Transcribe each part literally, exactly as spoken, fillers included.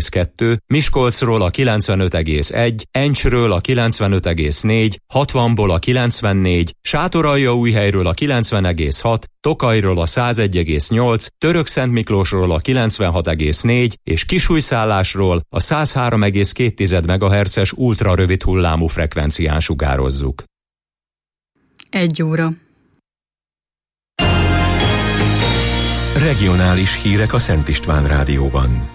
kettő, Miskolcról a kilencvenöt egész egy, Encsről a kilencvenöt egész négy, hatvanból a kilencvennégy, Sátoraljaújhelyről a kilencven egész hat, Tokajról a száz egy egész nyolc, Törökszentmiklósról a kilencvenhat egész négy és Kisújszállásról a száz három egész két megahertzes ultrarövid hullámú frekvencián sugározzuk. Egy óra. Regionális hírek a Szent István Rádióban.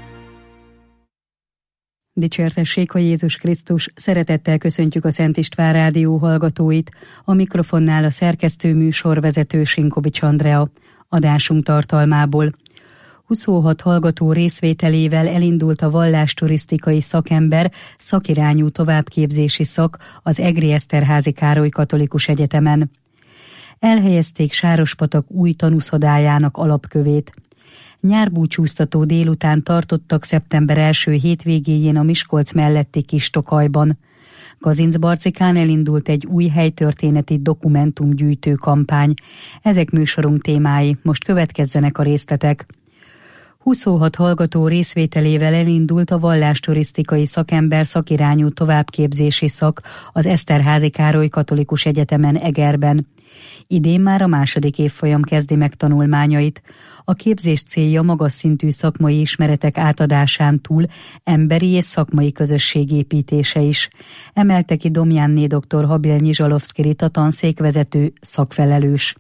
Dicsértessék a Jézus Krisztus, szeretettel köszöntjük a Szent István Rádió hallgatóit, a mikrofonnál a szerkesztő műsorvezető Sinkovics Andrea. Adásunk tartalmából. huszonhat hallgató részvételével elindult a vallásturisztikai szakember szakirányú továbbképzési szak az Egri Eszterházy Károly Katolikus Egyetemen. Elhelyezték Sárospatak új tanúszodájának alapkövét. Nyárbúcsúztató délután tartottak szeptember első hétvégéjén a Miskolc melletti Kis-Tokajban. Kazincbarcikán elindult egy új helytörténeti dokumentumgyűjtő kampány. Ezek műsorunk témái, most következzenek a részletek. huszonhat hallgató részvételével elindult a vallásturisztikai szakember szakirányú továbbképzési szak az Eszterházy Károly Katolikus Egyetemen Egerben. Idén már a második évfolyam kezdi meg tanulmányait. A képzés célja magas szintű szakmai ismeretek átadásán túl emberi és szakmai közösség építése is. Emelte ki Domjánné dr. Habil Nyizsalovszki Rita tanszékvezető szakfelelős.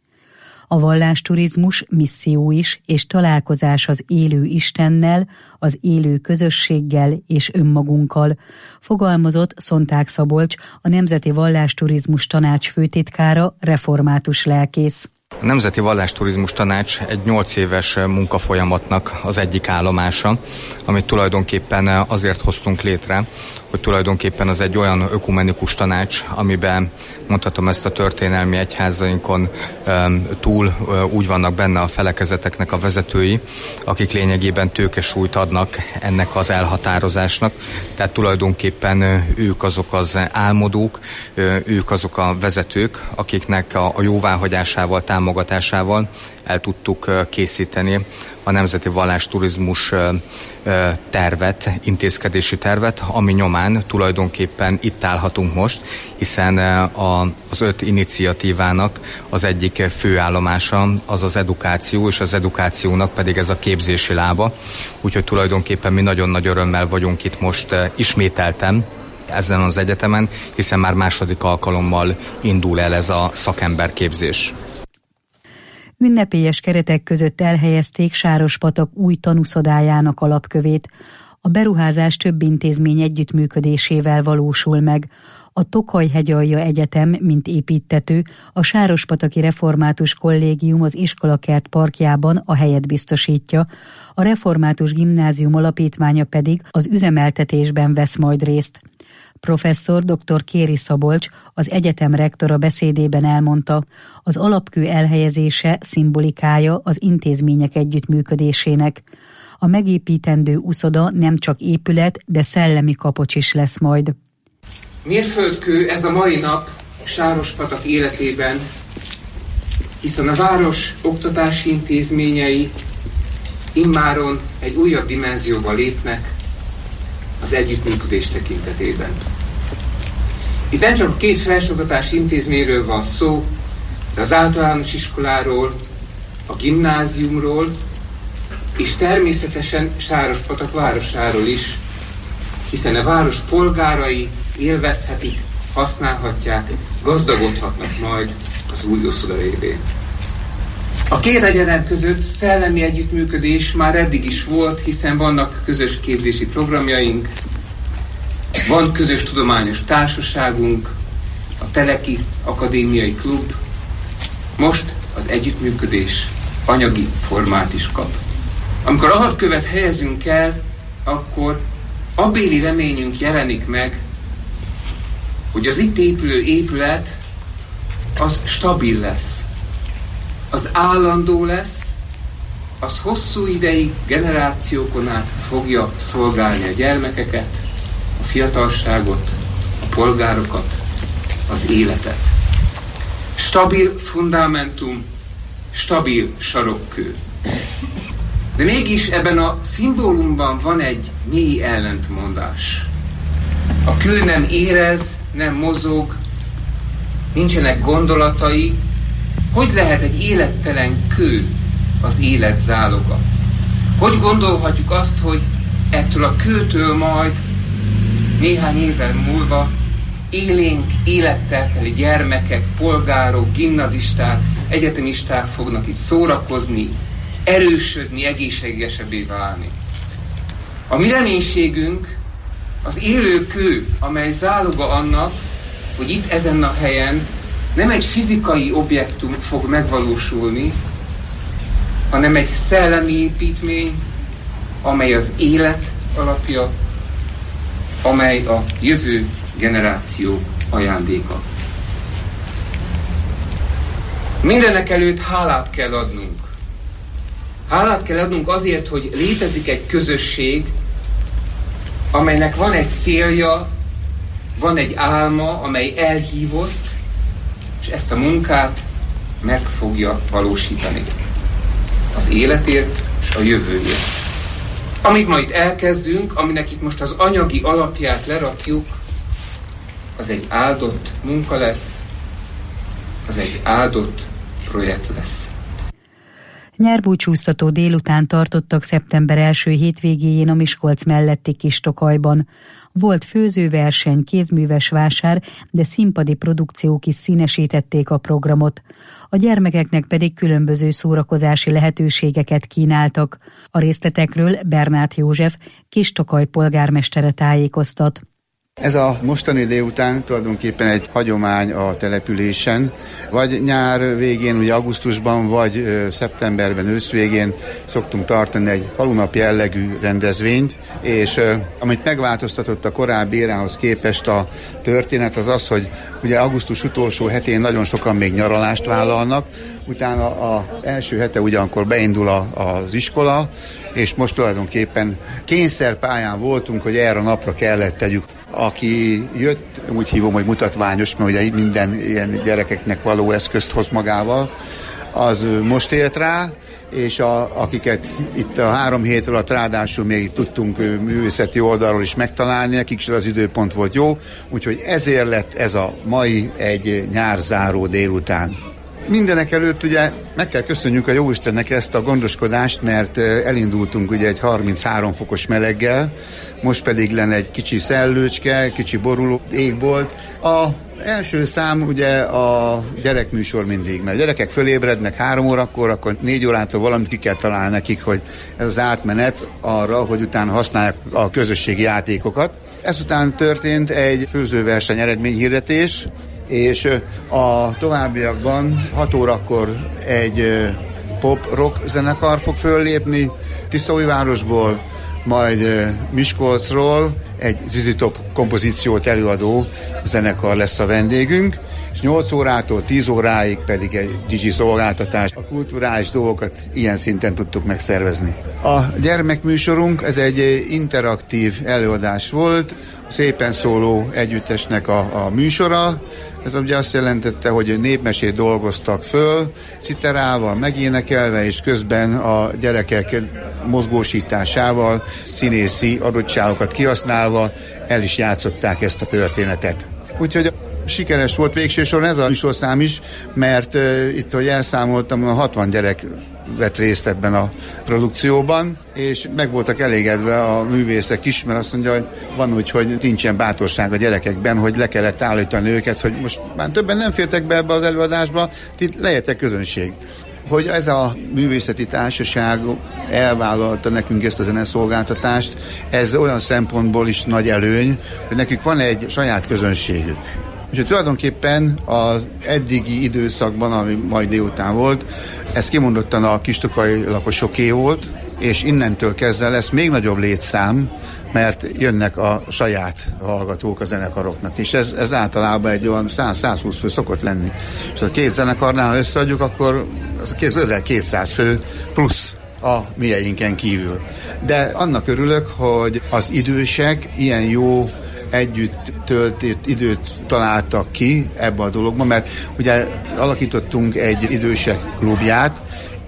A vallásturizmus misszió is, és találkozás az élő Istennel, az élő közösséggel és önmagunkkal, fogalmazott Szonták Szabolcs, a Nemzeti Vallásturizmus Tanács főtitkára, református lelkész. A Nemzeti Vallásturizmus Tanács egy nyolc éves munkafolyamatnak az egyik állomása, amit tulajdonképpen azért hoztunk létre, hogy tulajdonképpen az egy olyan ökumenikus tanács, amiben mondhatom ezt a történelmi egyházainkon túl úgy vannak benne a felekezeteknek a vezetői, akik lényegében tőkesúlyt adnak ennek az elhatározásnak. Tehát tulajdonképpen ők azok az álmodók, ők azok a vezetők, akiknek a jóváhagyásával, támogatásával el tudtuk készíteni a Nemzeti Vallásturizmus tervet, intézkedési tervet, ami nyomán tulajdonképpen itt állhatunk most, hiszen az öt iniciatívának az egyik főállomása az az edukáció, és az edukációnak pedig ez a képzési lába. Úgyhogy tulajdonképpen mi nagyon nagy örömmel vagyunk itt most ismételten ezen az egyetemen, hiszen már második alkalommal indul el ez a szakemberképzés. Ünnepélyes keretek között elhelyezték Sárospatak új tanúszodájának alapkövét. A beruházás több intézmény együttműködésével valósul meg. A Tokaj-hegyalja Egyetem, mint építtető, a Sárospataki Református Kollégium az Iskolakert parkjában a helyet biztosítja, a Református Gimnázium alapítványa pedig az üzemeltetésben vesz majd részt. Professzor dr. Kéri Szabolcs, az egyetem rektora beszédében elmondta, az alapkő elhelyezése szimbolikája az intézmények együttműködésének. A megépítendő uszoda nem csak épület, de szellemi kapocs is lesz majd. Mérföldkő ez a mai nap Sárospatak életében, hiszen a város oktatási intézményei immáron egy újabb dimenzióba lépnek az együttműködés tekintetében. Itt nem csak két felsőoktatási intézményről van szó, de az általános iskoláról, a gimnáziumról, és természetesen Sárospatak városáról is, hiszen a város polgárai élvezhetik, használhatják, gazdagodhatnak majd az új uszoda révén. A két egyetem között szellemi együttműködés már eddig is volt, hiszen vannak közös képzési programjaink, van közös tudományos társaságunk, a Teleki Akadémiai Klub, most az együttműködés anyagi formát is kap. Amikor alapkövet helyezünk el, akkor abbéli reményünk jelenik meg, hogy az itt épülő épület az stabil lesz, az állandó lesz, az hosszú ideig, generációkon át fogja szolgálni a gyermekeket, a fiatalságot, a polgárokat, az életet. Stabil fundamentum, stabil sarokkő. De mégis ebben a szimbólumban van egy mély ellentmondás. A kő nem érez, nem mozog, nincsenek gondolatai. Hogy lehet egy élettelen kő az élet záloga? Hogy gondolhatjuk azt, hogy ettől a kőtől majd néhány évvel múlva élénk, élettel teli gyermekek, polgárok, gimnazisták, egyetemisták fognak itt szórakozni, erősödni, egészségesebbé válni. A mi reménységünk az élő kő, amely záloga annak, hogy itt ezen a helyen nem egy fizikai objektum fog megvalósulni, hanem egy szellemi építmény, amely az élet alapja, amely a jövő generáció ajándéka. Mindenek előtt hálát kell adnunk. Hálát kell adnunk azért, hogy létezik egy közösség, amelynek van egy célja, van egy álma, amely elhívott, és ezt a munkát meg fogja valósítani. Az életért és a jövőért. Amit ma itt elkezdünk, aminek itt most az anyagi alapját lerakjuk, az egy áldott munka lesz, az egy áldott projekt lesz. Nyárbúcsúztató délután tartottak szeptember első hétvégéjén a Miskolc melletti Kis-Tokajban. Volt főzőverseny, kézműves vásár, de színpadi produkciók is színesítették a programot. A gyermekeknek pedig különböző szórakozási lehetőségeket kínáltak. A részletekről Bernát József, Kis-Tokaj polgármestere tájékoztat. Ez a mostani délután tulajdonképpen egy hagyomány a településen. Vagy nyár végén, ugye augusztusban, vagy ö, szeptemberben, ősz végén szoktunk tartani egy falunap jellegű rendezvényt, és ö, amit megváltoztatott a korábbi érához képest a történet, az az, hogy ugye augusztus utolsó hetén nagyon sokan még nyaralást vállalnak, utána az első hete ugyankor beindul a, az iskola, és most tulajdonképpen kényszerpályán voltunk, hogy erre a napra kellett tegyük. Aki jött, úgy hívom, hogy mutatványos, mert ugye minden ilyen gyerekeknek való eszközt hoz magával, az most élt rá, és a, akiket itt a három hét alatt ráadásul még tudtunk művészeti oldalról is megtalálni, nekik is az időpont volt jó, úgyhogy ezért lett ez a mai egy nyárzáró délután. Mindenek előtt ugye meg kell köszönjük a Jóistennek ezt a gondoskodást, mert elindultunk ugye egy harminchárom fokos meleggel, most pedig lenne egy kicsi szellőcske, kicsi boruló égbolt. A első szám ugye a gyerekműsor mindig, mert a gyerekek fölébrednek három órakor, akkor négy órától valamit ki kell találni nekik, hogy ez az átmenet arra, hogy utána használják a közösségi játékokat. Ezután történt egy főzőverseny eredményhirdetés, és a továbbiakban hat órakor egy pop-rock zenekar fog föllépni Tiszaújvárosból, majd Miskolcról egy Zizi Top kompozíciót előadó zenekar lesz a vendégünk, és nyolc órától tíz óráig pedig egy digi szolgáltatás. A kulturális dolgokat ilyen szinten tudtuk megszervezni. A gyermekműsorunk, ez egy interaktív előadás volt, szépen szóló együttesnek a, a műsora. Ez ugye azt jelentette, hogy népmesét dolgoztak föl, citerával megénekelve, és közben a gyerekek mozgósításával, színészi adottságokat kihasználva el is játszották ezt a történetet. Úgyhogy sikeres volt végső soron ez a műsorszám is, mert uh, itt, hogy elszámoltam, a hatvan gyerek vett részt ebben a produkcióban, és meg voltak elégedve a művészek is, mert azt mondja, hogy van úgy, hogy nincsen bátorság a gyerekekben, hogy le kellett állítani őket, hogy most már többen nem fértek be ebbe az előadásba, ti legyetek közönség. Hogy ez a művészeti társaság elvállalta nekünk ezt a zeneszolgáltatást, ez olyan szempontból is nagy előny, hogy nekünk van egy saját közönségük. Úgyhogy tulajdonképpen az eddigi időszakban, ami majd délután volt, ez kimondottan a Kis-Tokaj lakosoké volt, és innentől kezdve lesz még nagyobb létszám, mert jönnek a saját hallgatók a zenekaroknak, és ez, ez általában egy olyan száz-százhúsz fő szokott lenni. És a két zenekarnál összeadjuk, akkor az közel kétszáz fő plusz a mieinken kívül. De annak örülök, hogy az idősek ilyen jó együtt töltött időt találtak ki ebbe a dologba, mert ugye alakítottunk egy idősek klubját,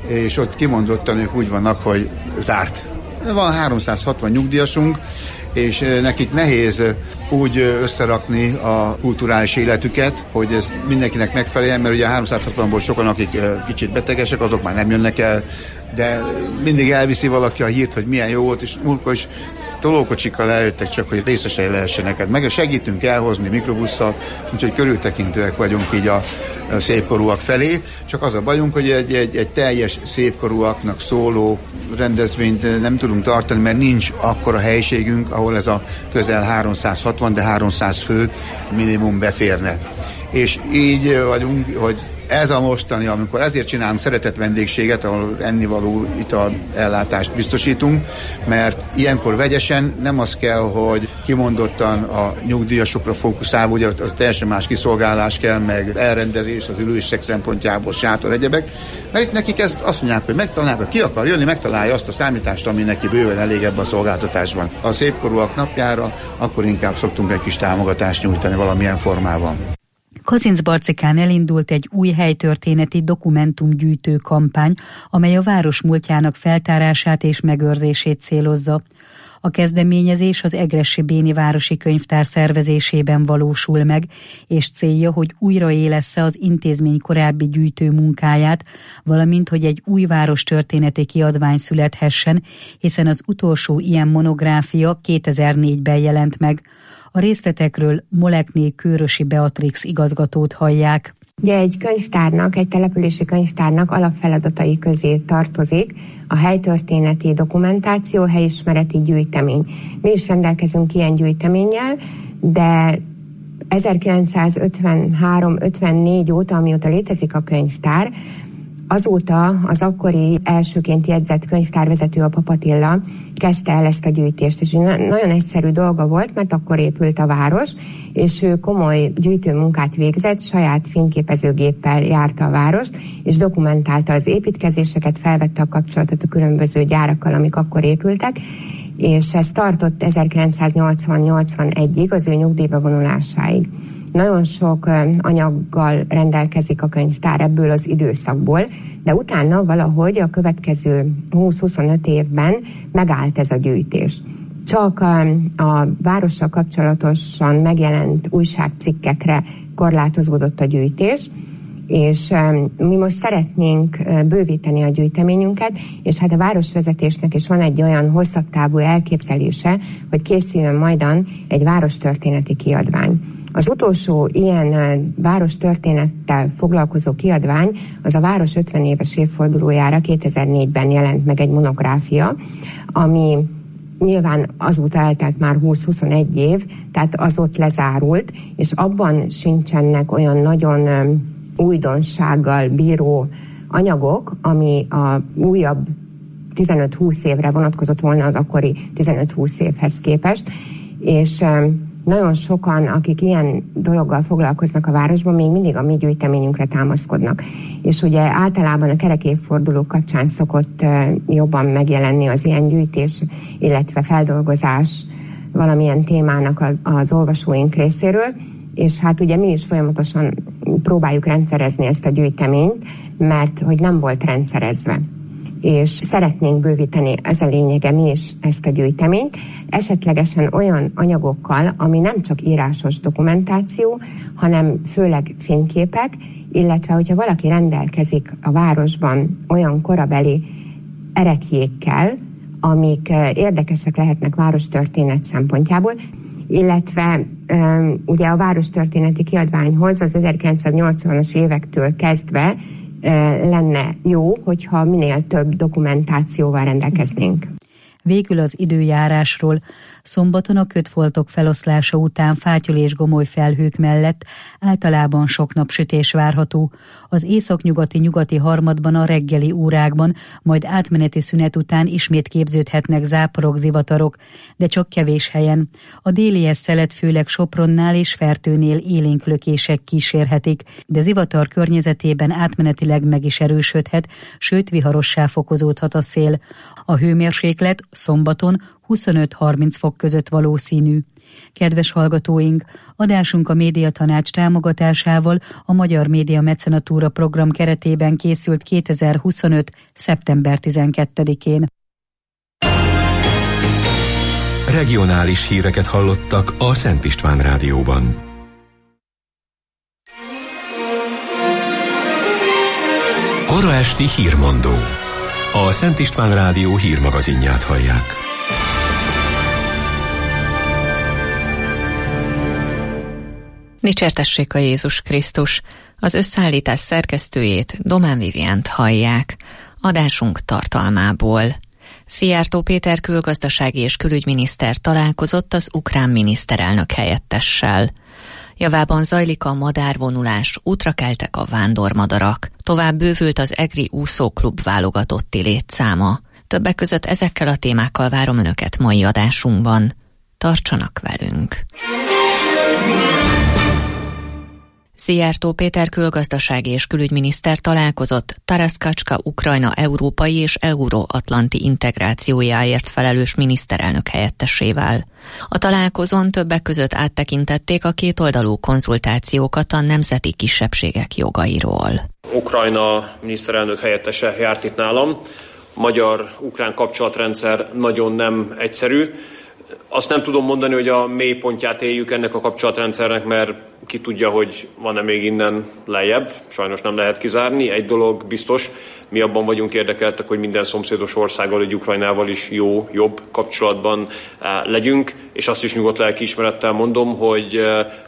és ott kimondottan ők úgy vannak, hogy zárt. Van háromszázhatvan nyugdíjasunk, és nekik nehéz úgy összerakni a kulturális életüket, hogy ez mindenkinek megfeleljen, mert ugye a háromszázhatvanból sokan, akik kicsit betegesek, azok már nem jönnek el, de mindig elviszi valaki a hírt, hogy milyen jó volt, és múltkor is tolókocsikkal eljöttek csak, hogy részesei lehessenek. Meg segítünk elhozni mikrobusszal, úgyhogy körültekintőek vagyunk így a szépkorúak felé. Csak az a bajunk, hogy egy, egy, egy teljes szépkorúaknak szóló rendezvényt nem tudunk tartani, mert nincs akkora helyiségünk, ahol ez a közel háromszázhatvan, de háromszáz fő minimum beférne. És így vagyunk, hogy ez a mostani, amikor ezért csinálunk szeretett vendégséget, ahol ennivaló ital ellátást biztosítunk, mert ilyenkor vegyesen nem az kell, hogy kimondottan a nyugdíjasokra fókuszál, ugye az teljesen más kiszolgálás kell, meg elrendezés az ülések szempontjából, sátor, egyebek, mert itt nekik ezt azt mondják, hogy megtalálják, hogy ki akar jönni, megtalálja azt a számítást, ami neki bőven elég ebben a szolgáltatásban. A szépkorúak napjára akkor inkább szoktunk egy kis támogatást nyújtani valamilyen formában. Kazincbarcikán elindult egy új helytörténeti dokumentumgyűjtő kampány, amely a város múltjának feltárását és megőrzését célozza. A kezdeményezés az Egressy Béni Városi Könyvtár szervezésében valósul meg, és célja, hogy újraélessze az intézmény korábbi gyűjtő munkáját, valamint, hogy egy új várostörténeti kiadvány születhessen, hiszen az utolsó ilyen monográfia kétezer-négyben jelent meg. A részletekről Molekné Kőrösi Beatrix igazgatót hallják. Ugye egy könyvtárnak, egy települési könyvtárnak alapfeladatai közé tartozik a helytörténeti dokumentáció, helyismereti gyűjtemény. Mi is rendelkezünk ilyen gyűjteménnyel, de ezerkilencszázötvenhárom ötvennégy óta, amióta létezik a könyvtár, azóta az akkori elsőként jegyzett könyvtárvezető, a Pap Attila kezdte el ezt a gyűjtést, és nagyon egyszerű dolga volt, mert akkor épült a város, és ő komoly gyűjtőmunkát végzett, saját fényképezőgéppel járta a várost, és dokumentálta az építkezéseket, felvette a kapcsolatot a különböző gyárakkal, amik akkor épültek, és ez tartott ezerkilencszáznyolcvan-nyolcvanegyig, az ő nyugdíjba vonulásáig. Nagyon sok anyaggal rendelkezik a könyvtár ebből az időszakból, de utána valahogy a következő húsz-huszonöt évben megállt ez a gyűjtés. Csak a, a várossal kapcsolatosan megjelent újságcikkekre korlátozódott a gyűjtés, és mi most szeretnénk bővíteni a gyűjteményünket, és hát a városvezetésnek is van egy olyan hosszabb távú elképzelése, hogy készüljön majdan egy várostörténeti kiadvány. Az utolsó ilyen várostörténettel foglalkozó kiadvány az a város ötven éves évfordulójára kétezer-négyben jelent meg egy monográfia, ami nyilván azóta eltelt már húsz-huszonegy év, tehát az ott lezárult, és abban sincsenek olyan nagyon újdonsággal bíró anyagok, ami a újabb tizenöt-húsz évre vonatkozott volna az akkori tizenöt-húsz évhez képest, és nagyon sokan, akik ilyen dologgal foglalkoznak a városban, még mindig a mi gyűjteményünkre támaszkodnak. És ugye általában a kerekévforduló kapcsán szokott jobban megjelenni az ilyen gyűjtés, illetve feldolgozás valamilyen témának az, az olvasóink részéről, és hát ugye mi is folyamatosan próbáljuk rendszerezni ezt a gyűjteményt, mert hogy nem volt rendszerezve. És szeretnénk bővíteni, ez a lényege, mi is ezt a gyűjteményt, esetlegesen olyan anyagokkal, ami nem csak írásos dokumentáció, hanem főleg fényképek, illetve hogyha valaki rendelkezik a városban olyan korabeli ereklyékkel, amik érdekesek lehetnek várostörténet szempontjából, illetve um, ugye a várostörténeti kiadványhoz az ezerkilencszáznyolcvanas évektől kezdve lenne jó, hogyha minél több dokumentációval rendelkeznénk. Végül az időjárásról. Szombaton a kötfoltok feloszlása után fátyol és gomoly felhők mellett általában sok napsütés várható. Az északnyugati nyugati harmadban a reggeli órákban, majd átmeneti szünet után ismét képződhetnek záporok, zivatarok, de csak kevés helyen. A délies szelet főleg Sopronnál és Fertőnél élénk lökések kísérhetik, de zivatar környezetében átmenetileg meg is erősödhet, sőt viharossá fokozódhat a szél. A hőmérséklet szombaton huszonöt-harminc fok között valószínű. Kedves hallgatóink, adásunk a Médiatanács támogatásával a Magyar Média Mecenatúra program keretében készült kétezer-huszonöt. szeptember tizenkettedikén. Regionális híreket hallottak a Szent István Rádióban. Kora esti hírmondó. A Szent István Rádió hírmagazinját hallják. Dicsértessék a Jézus Krisztus! Az összeállítás szerkesztőjét, Domán Vivient hallják. Adásunk tartalmából. Szijjártó Péter külgazdasági és külügyminiszter találkozott az ukrán miniszterelnök helyettessel. Javában zajlik a madárvonulás, útra keltek a vándormadarak. Tovább bővült az egri úszóklub válogatotti létszáma. Többek között ezekkel a témákkal várom Önöket mai adásunkban. Tartsanak velünk! Szijjártó Péter külgazdasági és külügyminiszter találkozott Taras Kacska Ukrajna európai és euróatlanti integrációjáért felelős miniszterelnök helyettesével. A találkozón többek között áttekintették a kétoldalú konzultációkat a nemzeti kisebbségek jogairól. Ukrajna miniszterelnök helyettese járt itt nálam. Magyar-ukrán kapcsolatrendszer nagyon nem egyszerű. Azt nem tudom mondani, hogy a mélypontját éljük ennek a kapcsolatrendszernek, mert ki tudja, hogy van-e még innen lejjebb. Sajnos nem lehet kizárni. Egy dolog biztos, mi abban vagyunk érdekeltek, hogy minden szomszédos országgal, hogy Ukrajnával is jó, jobb kapcsolatban legyünk, és azt is nyugodt lelkiismerettel mondom, hogy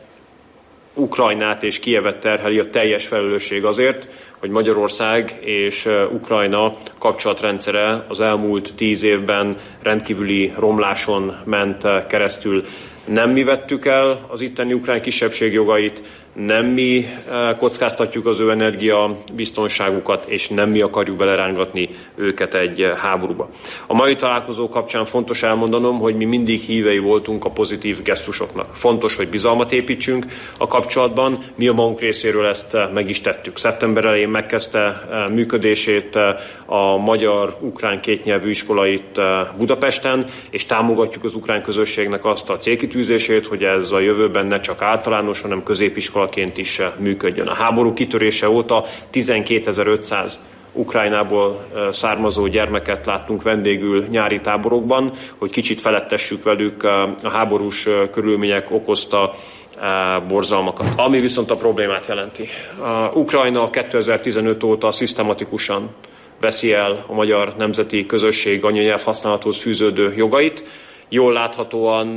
Ukrajnát és Kijevet terheli a teljes felelősség azért, hogy Magyarország és Ukrajna kapcsolatrendszere az elmúlt tíz évben rendkívüli romláson ment keresztül. Nem mi vettük el az itteni ukrán kisebbség jogait, nem mi kockáztatjuk az ő energia biztonságukat, és nem mi akarjuk belerángatni őket egy háborúba. A mai találkozó kapcsán fontos elmondanom, hogy mi mindig hívei voltunk a pozitív gesztusoknak. Fontos, hogy bizalmat építsünk a kapcsolatban, mi a magunk részéről ezt meg is tettük. Szeptember elején megkezdte működését a magyar-ukrán kétnyelvű iskola itt Budapesten, és támogatjuk az ukrán közösségnek azt a célkitűzését, hogy ez a jövőben ne csak általános, hanem középiskolaként is működjön. A háború kitörése óta tizenkétezer-ötszáz Ukrajnából származó gyermeket láttunk vendégül nyári táborokban, hogy kicsit felettessük velük a háborús körülmények okozta borzalmakat. Ami viszont a problémát jelenti. A Ukrajna kétezer-tizenöt óta szisztematikusan veszi el a magyar nemzeti közösség anyanyelv használathoz fűződő jogait. Jól láthatóan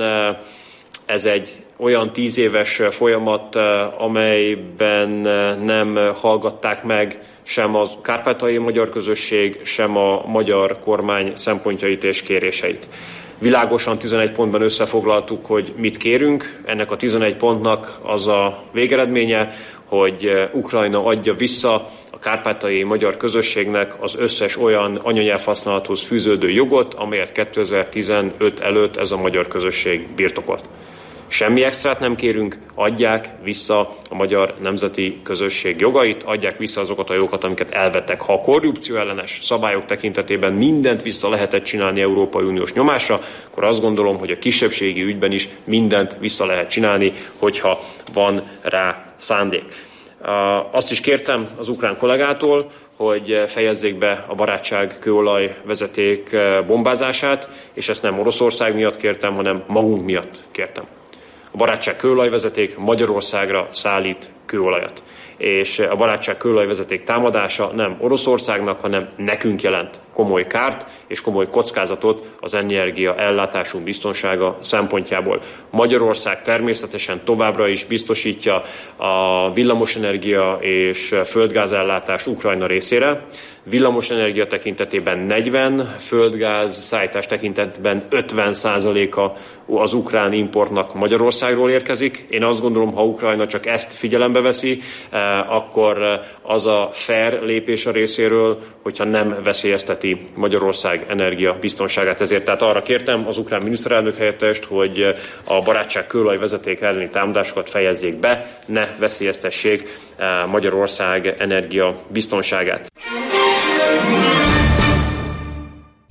ez egy olyan tíz éves folyamat, amelyben nem hallgatták meg sem a kárpátaljai magyar közösség, sem a magyar kormány szempontjait és kéréseit. Világosan tizenegy pontban összefoglaltuk, hogy mit kérünk. Ennek a tizenegy pontnak az a végeredménye, hogy Ukrajna adja vissza a kárpátaljai magyar közösségnek az összes olyan anyanyelvhasználathoz fűződő jogot, amelyet kétezer-tizenöt előtt ez a magyar közösség birtokolt. Semmi extrát nem kérünk, adják vissza a magyar nemzeti közösség jogait, adják vissza azokat a jogokat, amiket elvettek. Ha a korrupció ellenes szabályok tekintetében mindent vissza lehetett csinálni Európai Uniós nyomásra, akkor azt gondolom, hogy a kisebbségi ügyben is mindent vissza lehet csinálni, hogyha van rá szándék. Azt is kértem az ukrán kollégától, hogy fejezzék be a barátság kőolaj vezeték bombázását, és ezt nem Oroszország miatt kértem, hanem magunk miatt kértem. A barátság kőolajvezeték Magyarországra szállít kőolajat. És a barátság kőolajvezeték támadása nem Oroszországnak, hanem nekünk jelent komoly kárt és komoly kockázatot az energia ellátásunk biztonsága szempontjából. Magyarország természetesen továbbra is biztosítja a villamosenergia és földgázellátás Ukrajna részére. Villamosenergia tekintetében negyven, földgáz szállítás tekintetben ötven százaléka az ukrán importnak Magyarországról érkezik. Én azt gondolom, ha Ukrajna csak ezt figyelembe veszi, akkor az a fair lépés a részéről, hogyha nem veszélyezteti Magyarország energia biztonságát. Ezért tehát arra kértem az ukrán miniszterelnök helyettest, hogy a barátság kőolajvezeték elleni támadásokat fejezzék be, ne veszélyeztessék Magyarország energia biztonságát.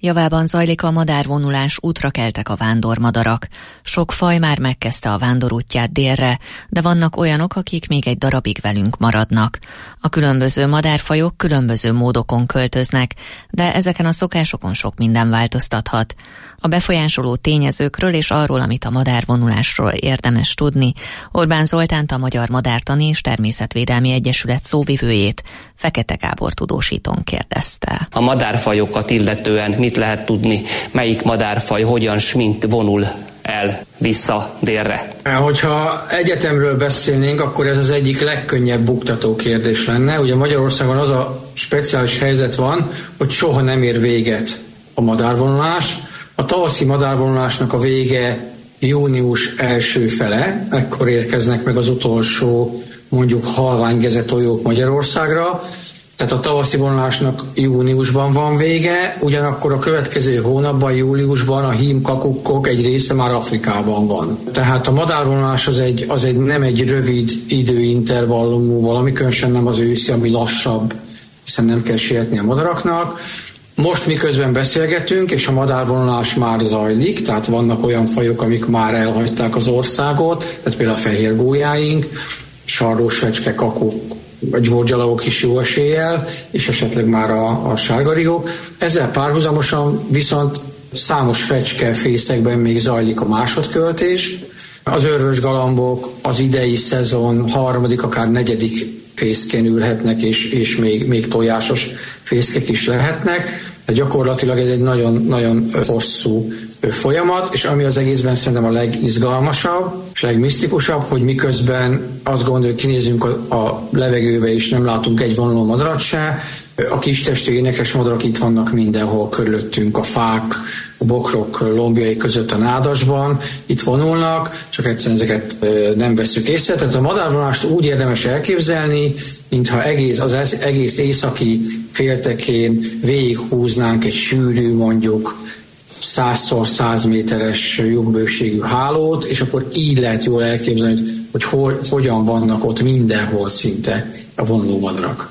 Javában zajlik a madárvonulás, útra keltek a vándormadarak. Sok faj már megkezdte a vándorútját délre, de vannak olyanok, akik még egy darabig velünk maradnak. A különböző madárfajok különböző módokon költöznek, de ezeken a szokásokon sok minden változtathat. A befolyásoló tényezőkről és arról, amit a madárvonulásról érdemes tudni, Orbán Zoltánt, a Magyar Madártani és Természetvédelmi Egyesület szóvivőjét, Fekete Gábor tudósítón kérdezte. A madárfajokat illetően mit lehet tudni, melyik madárfaj hogyan s mint vonul el vissza délre? Hogyha egyetemről beszélnénk, akkor ez az egyik legkönnyebb buktató kérdés lenne. Ugye Magyarországon az a speciális helyzet van, hogy soha nem ér véget a madárvonulás. A tavaszi madárvonulásnak a vége június első fele, ekkor érkeznek meg az utolsó mondjuk halványgezetolyók Magyarországra. Tehát a tavaszi vonulásnak júniusban van vége, ugyanakkor a következő hónapban, júliusban a hímkakukkok egy része már Afrikában van. Tehát a madárvonulás az egy, az egy nem egy rövid időintervallumú valami, különösen nem az őszi, ami lassabb, hiszen nem kell sietni a madaraknak. Most miközben beszélgetünk, és a madárvonulás már zajlik, tehát vannak olyan fajok, amik már elhagyták az országot, tehát például a fehérgólyáink, sarlós fecske, kakuk, a gyógyalagok is jó eséllyel, és esetleg már a, a sárgarigók. Ezzel párhuzamosan viszont számos fecskefészekben még zajlik a másodköltés. Az örvösgalambok az idei szezon harmadik, akár negyedik fészkén ülhetnek, és, és még, még tojásos fészkek is lehetnek. De gyakorlatilag ez egy nagyon, nagyon hosszú folyamat, és ami az egészben szerintem a legizgalmasabb és legmisztikusabb, hogy miközben azt gondoljuk, kinézünk a, a levegőbe, és nem látunk egy vonuló madarat se, a kistestű énekes madarak itt vannak mindenhol körülöttünk, a fák, a bokrok lombjai között a nádasban, itt vonulnak, csak egyszerűen ezeket nem vesszük észre. Tehát a madárvonulást úgy érdemes elképzelni, mintha egész, az egész északi féltekén végighúznánk egy sűrű, mondjuk százszor száz méteres lyukbőségű hálót, és akkor így lehet jól elképzelni, hogy, hogy hol, hogyan vannak ott mindenhol szinte a vonuló madarak.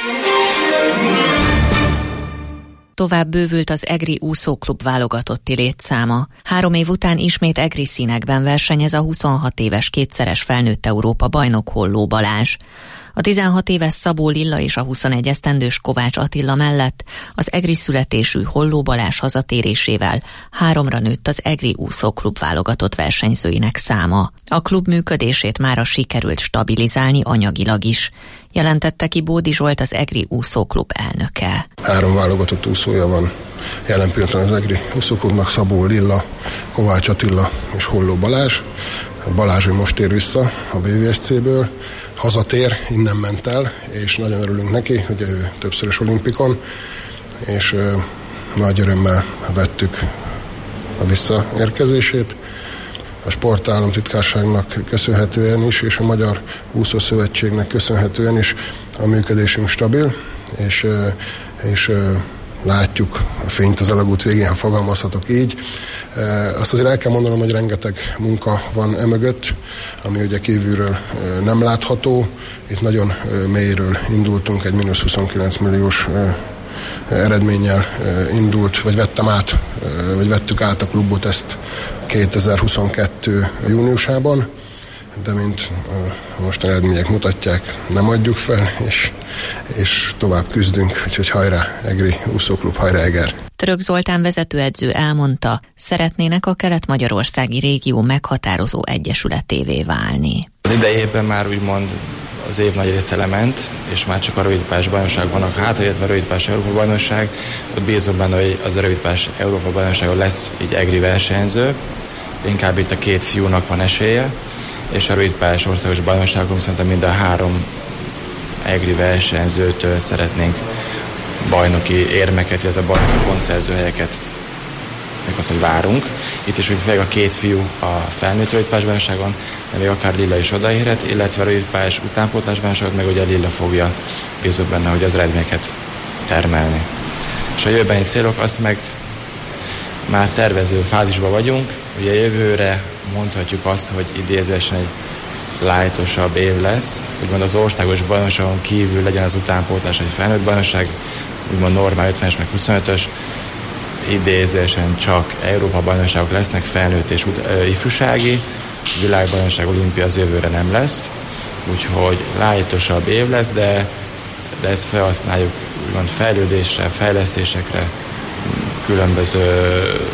Tovább bővült az egri úszóklub válogatotti létszáma. Három év után ismét egri színekben versenyez a huszonhat éves kétszeres felnőtt Európa bajnok Holló Balázs. A tizenhat éves Szabó Lilla és a huszonegy esztendős Kovács Attila mellett az egri születésű Holló Balázs hazatérésével háromra nőtt az egri úszóklub válogatott versenyzőinek száma. A klub működését mára sikerült stabilizálni anyagilag is, jelentette ki Bódi Zsolt, az egri úszóklub elnöke. Három válogatott úszója van jelen pillanatban az egri úszóklubnak: Szabó Lilla, Kovács Attila és Holló Balázs. Balázs most ér vissza a bé vé es cé-ből, hazatér, innen ment el, és nagyon örülünk neki, hogy ő többszörös olimpikon, és ö, nagy örömmel vettük a visszaérkezését. A sportállamtitkárságnak köszönhetően is, és a Magyar Úszószövetségnek köszönhetően is a működésünk stabil, és, ö, és ö, látjuk a fényt az alagút végén, ha fogalmazhatok így. Azt azért el kell mondanom, hogy rengeteg munka van emögött, ami ugye kívülről nem látható. Itt nagyon mélyről indultunk, egy mínusz huszonkilenc milliós eredménnyel indult, vagy vettem át, vagy vettük át a klubot ezt kétezer-huszonkettő júniusában, de mint a mostani eredmények mutatják, nem adjuk fel, és, és tovább küzdünk, úgyhogy hajrá egri úszóklub, hajrá Eger! Török Zoltán vezetőedző elmondta, szeretnének a kelet-magyarországi régió meghatározó egyesületévé válni. Az idei évben már úgymond az év nagy része lement, és már csak a rövidpályás bajnokság vannak hátra, illetve a rövidpályás Európa bajnokság. Ott bízunk benne, hogy az a rövidpályás Európa bajnokságon lesz így egri versenyző. Inkább itt a két fiúnak van esélye, és a rövidpályás országos bajnokságon viszont mind a három egri versenyzőtől szeretnénk bajnoki érmeket, illetve bajnoki pontszerző helyeket, még azt, hogy várunk. Itt is még főleg a két fiú a felnőtt rövidpályás bajnokságon, de még akár Lilla is odaérhet, illetve a rövidpályás utánpótlás bajnokságon meg ugye Lilla fogja, bízunk benne, hogy az eredményeket termelni. És a jövőbeni célok, azt meg már tervező fázisban vagyunk. Ugye jövőre mondhatjuk azt, hogy idézősen egy lightosabb év lesz, úgymond az országos bajnokságon kívül legyen az utánpótlás egy felnőtt bajnokság, úgymond normál ötvenes meg huszonötös, idézősen csak Európa-bajnokságok lesznek, felnőtt és ut- ifjúsági, világbajnokság, olimpia az jövőre nem lesz, úgyhogy lájtosabb év lesz, de, de ezt felhasználjuk úgymond fejlődésre, fejlesztésekre, különböző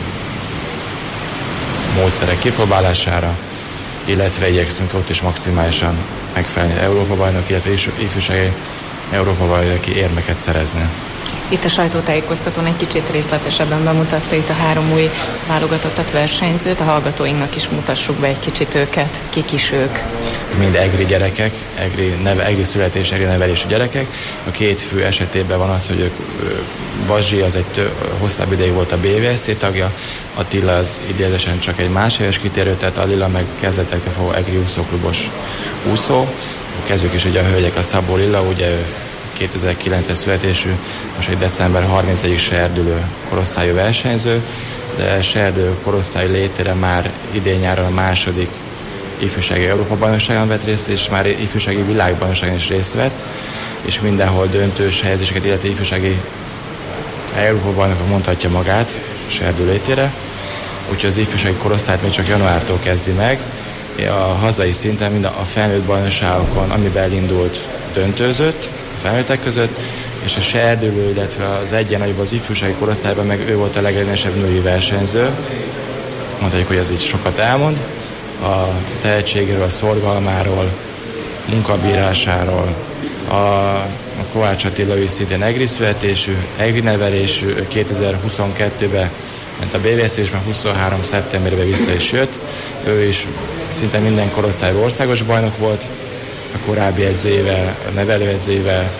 módszerek kipróbálására, illetve igyekszünk ott is maximálisan megfelelni Európa-bajnok, illetve ifjúsági Európa-bajnoki érmeket szerezni. Itt a sajtótájékoztatón egy kicsit részletesebben bemutatta itt a három új válogatottat versenyzőt, a hallgatóinknak is mutassuk be egy kicsit őket, kik is ők. Mind egri gyerekek, egri, neve, egri születés, egri nevelésű gyerekek. A két fő esetében van az, hogy ők, Bazsi az egy tő, hosszabb ideig volt a bé vé es cé tagja, Attila az idézősen csak egy másodéves kitérő, tehát Alila meg kezdetektől fogva egri úszóklubos úszó. Kezdjük is ugye a hölgyek, a Szabó Lilla, ugye ő kétezer-kilences születésű, most egy december harmincadikai serdülő korosztályú versenyző, de serdülő korosztály létére már idén nyáron a második ifjúsági Európa-bajnokságon vett részt, és már ifjúsági világbajnokságon is részt vett, és mindenhol döntős helyezéseket, illetve ifjúsági Európa-bajnokon mondhatja magát serdülő létére, úgyhogy az ifjúsági korosztályt még csak januártól kezdi meg. A hazai szinten mind a felnőtt bajnokságokon, amiben elindult, döntőzött a felnőttek között, és a serdülő, illetve az egyennagyban az ifjúsági korosztályban meg ő volt a legeredményesebb női versenyző. Mondhatjuk, hogy ez így sokat elmond. A tehetségéről, a szorgalmáról, munkabírásáról. A, a Kovács Attila, ő szintén egri születésű, egri nevelésű, kétezer-huszonkettőben ment a bé vé es cé, és már huszonhárom szeptemberben vissza is jött. Ő is szinte minden korosztályban országos bajnok volt, a korábbi edzőjével, a nevelőedzőjével,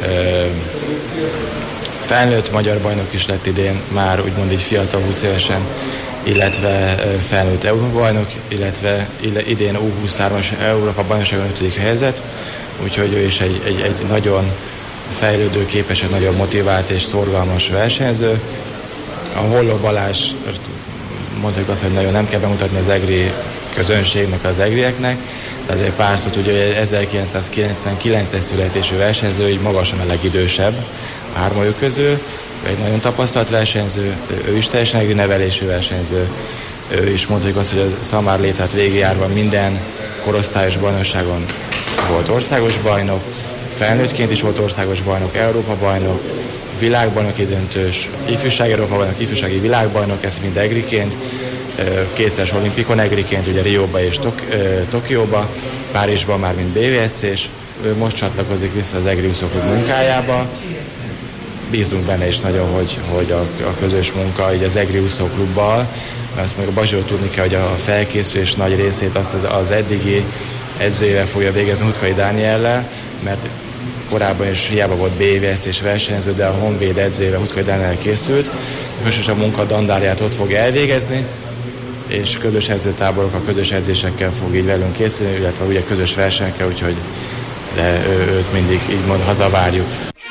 felnőtt magyar bajnok is lett idén, már úgymond így fiatal húsz évesen, illetve felnőtt Európa bajnok, illetve idén U huszonhármas Európa bajnokságon ötödik helyzet, úgyhogy ő is egy, egy, egy nagyon fejlődő, képes, egy nagyon motivált és szorgalmas versenyző. A Holló Balázs, mondjuk azt, hogy nagyon nem kell bemutatni az egri közönségnek, az egrieknek, de azért pár szót, ugye ezerkilencszázkilencvenkilences születésű versenyző, így magasan a legidősebb a hármajuk közül, egy nagyon tapasztalt versenyző, ő is teljesen egri nevelésű versenyző, ő is mondhatjuk azt, hogy a Szamár létát végigjárva minden korosztályos bajnokságon volt országos bajnok, felnőttként is volt országos bajnok, Európa bajnok, világbajnoki döntős, ifjúsági Európa bajnok, ifjúsági világbajnok, ez mind egriként, kétszeres olimpikon egriként, ugye Rióba és Tok, Tokióba, Párizsban már mint bé vé es cé-s, ő most csatlakozik vissza az egri úszóklub munkájába. Bízunk benne is nagyon, hogy, hogy a, a közös munka így az egri úszóklubbal, mert azt még a Bazsiról tudni kell, hogy a felkészülés nagy részét azt az, az eddigi edzőjével fogja végezni, Hutkai Dániellel, mert korábban is hiába volt bé vé es cé-s versenyző, de a Honvéd edzőjével, Hutkai Dániellel készült. Most a munka dandárját ott fog elvégezni, és közös edzőtáborok, a közös edzésekkel fog így velünk készülni, illetve ugye közös versenyekkel, úgyhogy de ő, őt mindig így mond, hazavárjuk.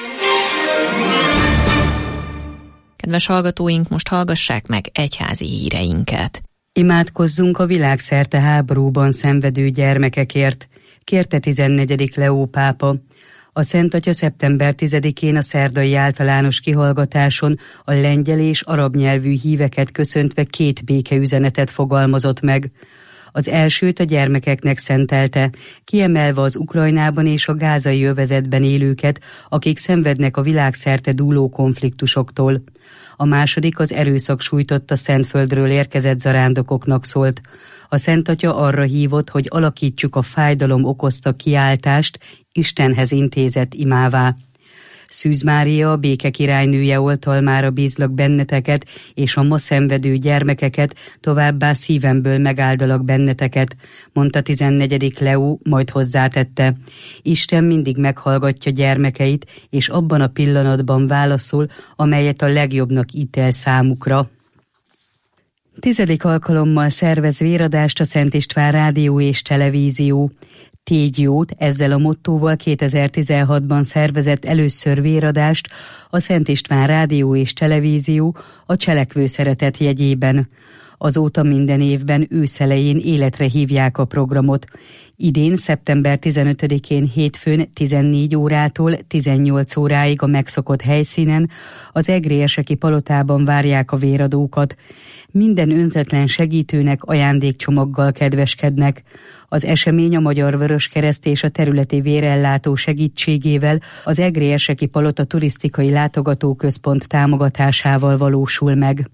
Kedves hallgatóink, most hallgassák meg egyházi híreinket. Imádkozzunk a világszerte háborúban szenvedő gyermekekért, kérte tizennegyedik Leó pápa. A Szent Atya szeptember tizedikén a szerdai általános kihallgatáson a lengyel és arab nyelvű híveket köszöntve két békeüzenetet fogalmazott meg. Az elsőt a gyermekeknek szentelte, kiemelve az Ukrajnában és a gázai övezetben élőket, akik szenvednek a világszerte dúló konfliktusoktól. A második az erőszak sújtotta Szentföldről érkezett zarándokoknak szólt. A Szent Atya arra hívott, hogy alakítsuk a fájdalom okozta kiáltást Istenhez intézett imává. Szűz Mária, a béke királynője oltalmára bízlak benneteket és a ma szenvedő gyermekeket, továbbá szívemből megáldalak benneteket, mondta tizennegyedik Leó, majd hozzátette. Isten mindig meghallgatja gyermekeit, és abban a pillanatban válaszol, amelyet a legjobbnak ítél számukra. Tizedik alkalommal szervez véradást a Szent István Rádió és Televízió. Tégy jót, ezzel a mottóval kétezer-tizenhatban szervezett először véradást a Szent István Rádió és Televízió a Cselekvő Szeretet jegyében. Azóta minden évben őszelején életre hívják a programot. Idén szeptember tizenötödikén hétfőn tizennégy órától tizennyolc óráig a megszokott helyszínen, az Egrérseki palotában várják a véradókat. Minden önzetlen segítőnek ajándékcsomaggal kedveskednek. Az esemény a Magyar Vöröskereszt és a területi vérellátó segítségével az Egrérseki Palota turisztikai látogatóközpont támogatásával valósul meg.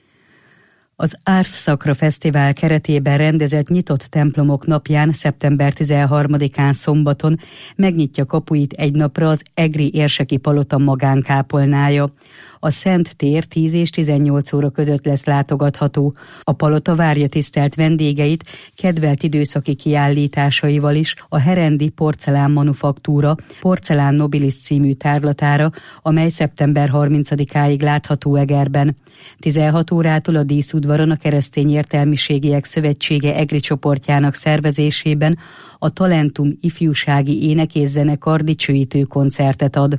Az Ars Sacra Fesztivál keretében rendezett nyitott templomok napján szeptember tizenharmadikán szombaton megnyitja kapuit egy napra az Egri érseki palota magánkápolnája. A Szent Tér tíz és tizennyolc óra között lesz látogatható. A palota várja tisztelt vendégeit kedvelt időszaki kiállításaival is a Herendi Porcelán Manufaktúra Porcelán Nobilis című tárlatára, amely szeptember harmincadikáig látható Egerben. tizenhat órától a díszudvaron a Keresztény Értelmiségiek Szövetsége Egri csoportjának szervezésében a Talentum ifjúsági ének- és zenekar dicsőítő koncertet ad.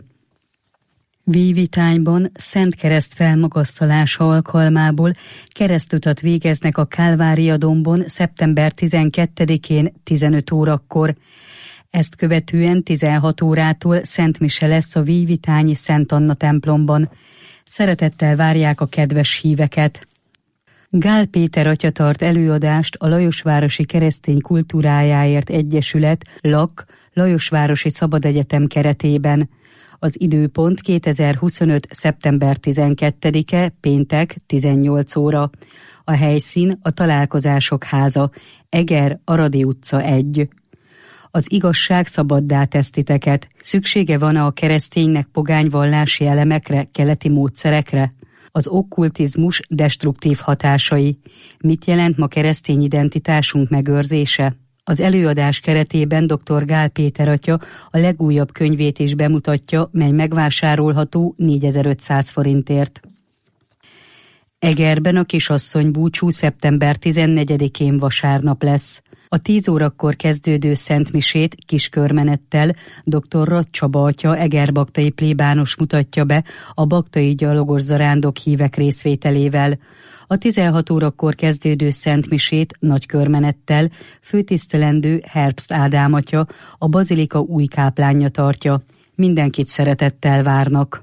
Víjvitányban Szent Kereszt felmagasztalása alkalmából keresztutat végeznek a Kálvária dombon szeptember tizenkettedikén tizenöt órakor. Ezt követően tizenhat órától Szent Mise lesz a víjvitányi Szent Anna templomban. Szeretettel várják a kedves híveket. Gál Péter atya tart előadást a Lajosvárosi Keresztény Kultúrájáért Egyesület LAK Lajosvárosi Szabadegyetem keretében. Az időpont kétezer-huszonöt. szeptember tizenkettedike, péntek, tizennyolc óra. A helyszín a Találkozások háza, Eger, Aradi utca egy. Az igazság szabaddá tesz titeket. Szüksége van a kereszténynek pogány vallási elemekre, keleti módszerekre? Az okkultizmus destruktív hatásai. Mit jelent ma keresztény identitásunk megőrzése? Az előadás keretében dr. Gál Péter atya a legújabb könyvét is bemutatja, mely megvásárolható négyezer-ötszáz forintért. Egerben a kisasszony búcsú szeptember tizennegyedikén vasárnap lesz. A tíz órakor kezdődő szentmisét kiskörmenettel dr. Rath Csaba atya egerbaktai plébános mutatja be a baktai gyalogos zarándok hívek részvételével. A tizenhat órakor kezdődő szentmisét nagy körmenettel főtisztelendő Herbst Ádám atya, a bazilika új káplánja tartja. Mindenkit szeretettel várnak.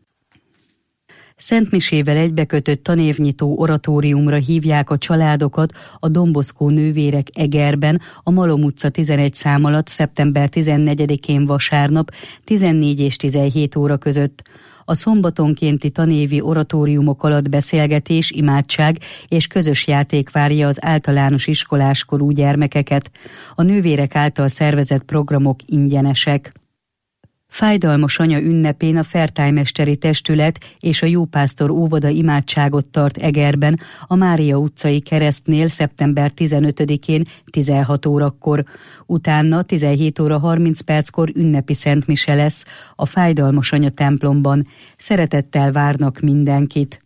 Szentmisével egybekötött tanévnyitó oratóriumra hívják a családokat a Don Bosco nővérek Egerben, a Malom utca tizenegy szám alatt szeptember tizennegyedikén vasárnap tizennégy és tizenhét óra között. A szombatonkénti tanévi oratóriumok alatt beszélgetés, imádság és közös játék várja az általános iskoláskorú gyermekeket. A nővérek által szervezett programok ingyenesek. Fájdalmas anya ünnepén a Fertájmesteri Testület és a Jópásztor óvoda imádságot tart Egerben, a Mária utcai keresztnél szeptember tizenötödikén tizenhat órakor. Utána tizenhét óra harminc perckor ünnepi szentmise lesz a Fájdalmas anya templomban. Szeretettel várnak mindenkit.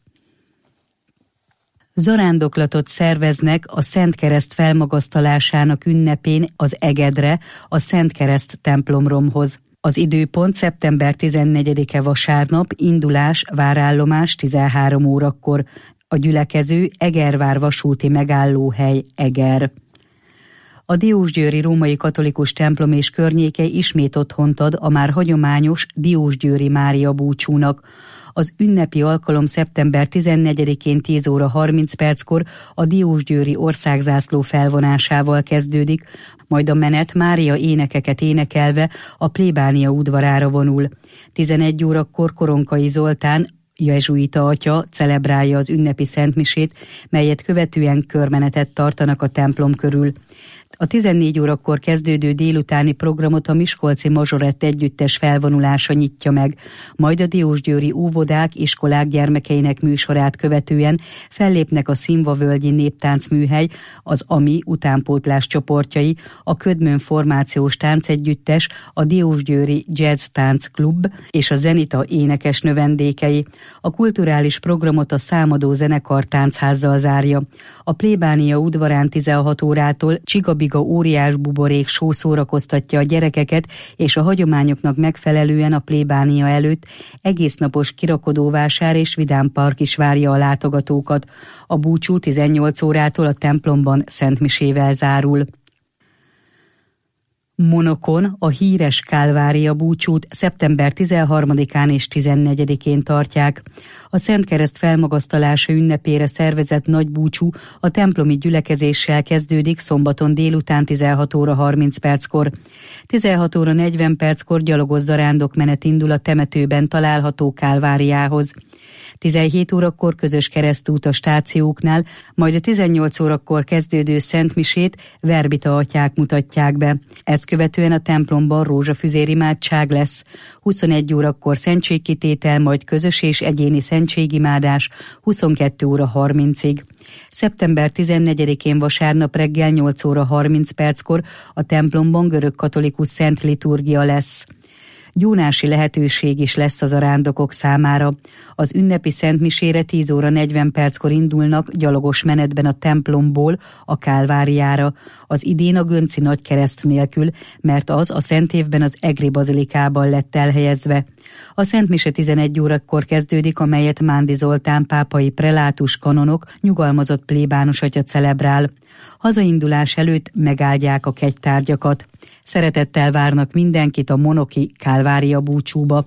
Zarándoklatot szerveznek a Szent Kereszt felmagasztalásának ünnepén az Egedre, a Szent Kereszt templomromhoz. Az időpont szeptember tizennegyedike vasárnap, indulás, várállomás tizenhárom órakor. A gyülekező Egervár vasúti megállóhely Eger. A diósgyőri római katolikus templom és környéke ismét otthont ad a már hagyományos diósgyőri Mária búcsúnak. Az ünnepi alkalom szeptember tizennegyedikén tíz óra harminc perckor a diósgyőri országzászló felvonásával kezdődik, majd a menet Mária énekeket énekelve a plébánia udvarára vonul. tizenegy órakor Koronkai Zoltán, jezsuita atya celebrálja az ünnepi szentmisét, melyet követően körmenetet tartanak a templom körül. A tizennégy órakor kezdődő délutáni programot a Miskolci Mazsorett együttes felvonulása nyitja meg, majd a diósgyőri óvodák, iskolák gyermekeinek műsorát követően fellépnek a Színvavölgyi Néptáncműhely, az AMI utánpótlás csoportjai, a Ködmön formációs táncegyüttes, a Diósgyőri Jazz Tánc Klub és a Zenita énekes növendékei. A kulturális programot a Számadó zenekar táncházzal zárja. A plébánia udvarán tizenhat órától Csigabiga óriás buborék show szórakoztatja a gyerekeket, és a hagyományoknak megfelelően a plébánia előtt egésznapos kirakodóvásár és vidámpark is várja a látogatókat. A búcsú tizennyolc órától a templomban szentmisével zárul. Monokon a híres Kálvária búcsút szeptember tizenharmadikán és tizennegyedikén tartják. A Szent Kereszt felmagasztalása ünnepére szervezett nagy búcsú a templomi gyülekezéssel kezdődik szombaton délután tizenhat óra harminc perckor. tizenhat óra negyven perckor gyalogos zarándokmenet indul a temetőben található Kálváriához. tizenhét órakor közös keresztút a stációknál, majd a tizennyolc órakor kezdődő szentmisét verbita atyák mutatják be. Ezt követően a templomban rózsafüzér imádság lesz. huszonegy órakor szentségkitétel, majd közös és egyéni szentségimádás huszonkettő óra harmincig. szeptember tizennegyedikén vasárnap reggel nyolc óra harminc perckor a templomban görögkatolikus szent liturgia lesz. Gyónási lehetőség is lesz az arándokok számára. Az ünnepi szentmisére tíz óra negyven perckor indulnak gyalogos menetben a templomból a Kálváriára, az idén a Gönci Nagykereszt nélkül, mert az a Szent Évben az Egri bazilikában lett elhelyezve. A szentmise tizenegy órakor kezdődik, amelyet Mándi Zoltán pápai prelátus kanonok nyugalmazott plébános atya celebrál. Hazaindulás előtt megáldják a kegytárgyakat. Szeretettel várnak mindenkit a monoki Kálvária búcsúba.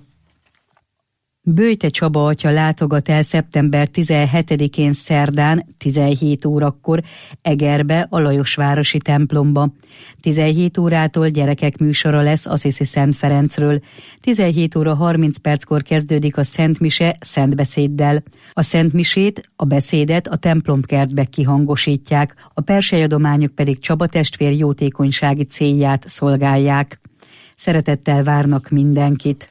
Böjte Csaba atya látogat el szeptember tizenhetedikén szerdán tizenhét órakor Egerbe a Lajosvárosi templomba. tizenhét órától gyerekek műsora lesz Assisi Szent Ferencről. tizenhét óra harminc perckor kezdődik a Szentmise szentbeszéddel. A Szentmisét, a beszédet a templomkertbe kihangosítják, a persejyadományok pedig Csaba testvér jótékonysági célját szolgálják. Szeretettel várnak mindenkit.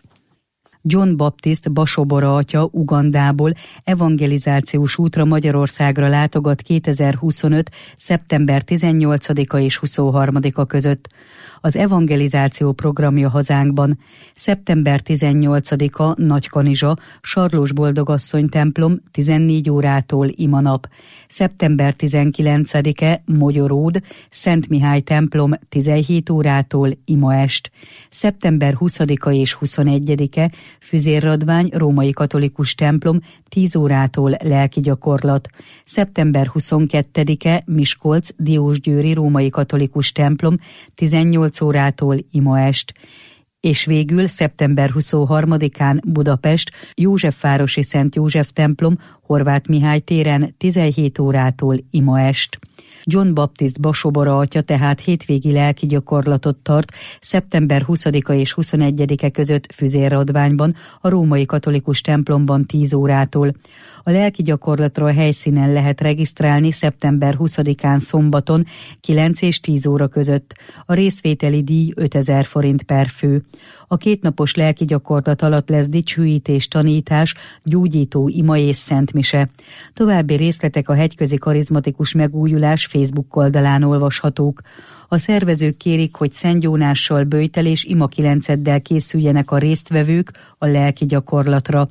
John Baptist Basobora atya Ugandából evangelizációs útra Magyarországra látogat kétezer-huszonöt. szeptember tizennyolcadika és huszonharmadika között. Az evangelizáció programja hazánkban: szeptember tizennyolcadika Nagykanizsa, Sarlós Boldogasszony templom tizennégy órától imanap. szeptember tizenkilencedike Mogyoród, Szent Mihály templom tizenhét órától imaest. szeptember huszadika és huszonegyedike Füzérradvány római katolikus templom tíz órától lelki gyakorlat. szeptember huszonkettedike Miskolc Diósgyőri római katolikus templom tizennyolc órától imaest. És végül szeptember huszonharmadikán Budapest Józsefvárosi Szent József templom Horváth Mihály téren tizenhét órától imaest. John Baptist Basobora atya tehát hétvégi lelki gyakorlatot tart szeptember huszadika és huszonegyedike között Füzérradványban, a római katolikus templomban tíz órától. A lelki gyakorlatra a helyszínen lehet regisztrálni szeptember huszadikán szombaton kilenc és tíz óra között. A részvételi díj ötezer forint per fő. A kétnapos lelki gyakorlat alatt lesz dicsőítés, tanítás, gyógyító ima és szentmise. További részletek a Hegyközi Karizmatikus Megújulás Facebook oldalán olvashatók. A szervezők kérik, hogy szentgyónással, böjtel és ima kilenceddel készüljenek a résztvevők a lelki gyakorlatra.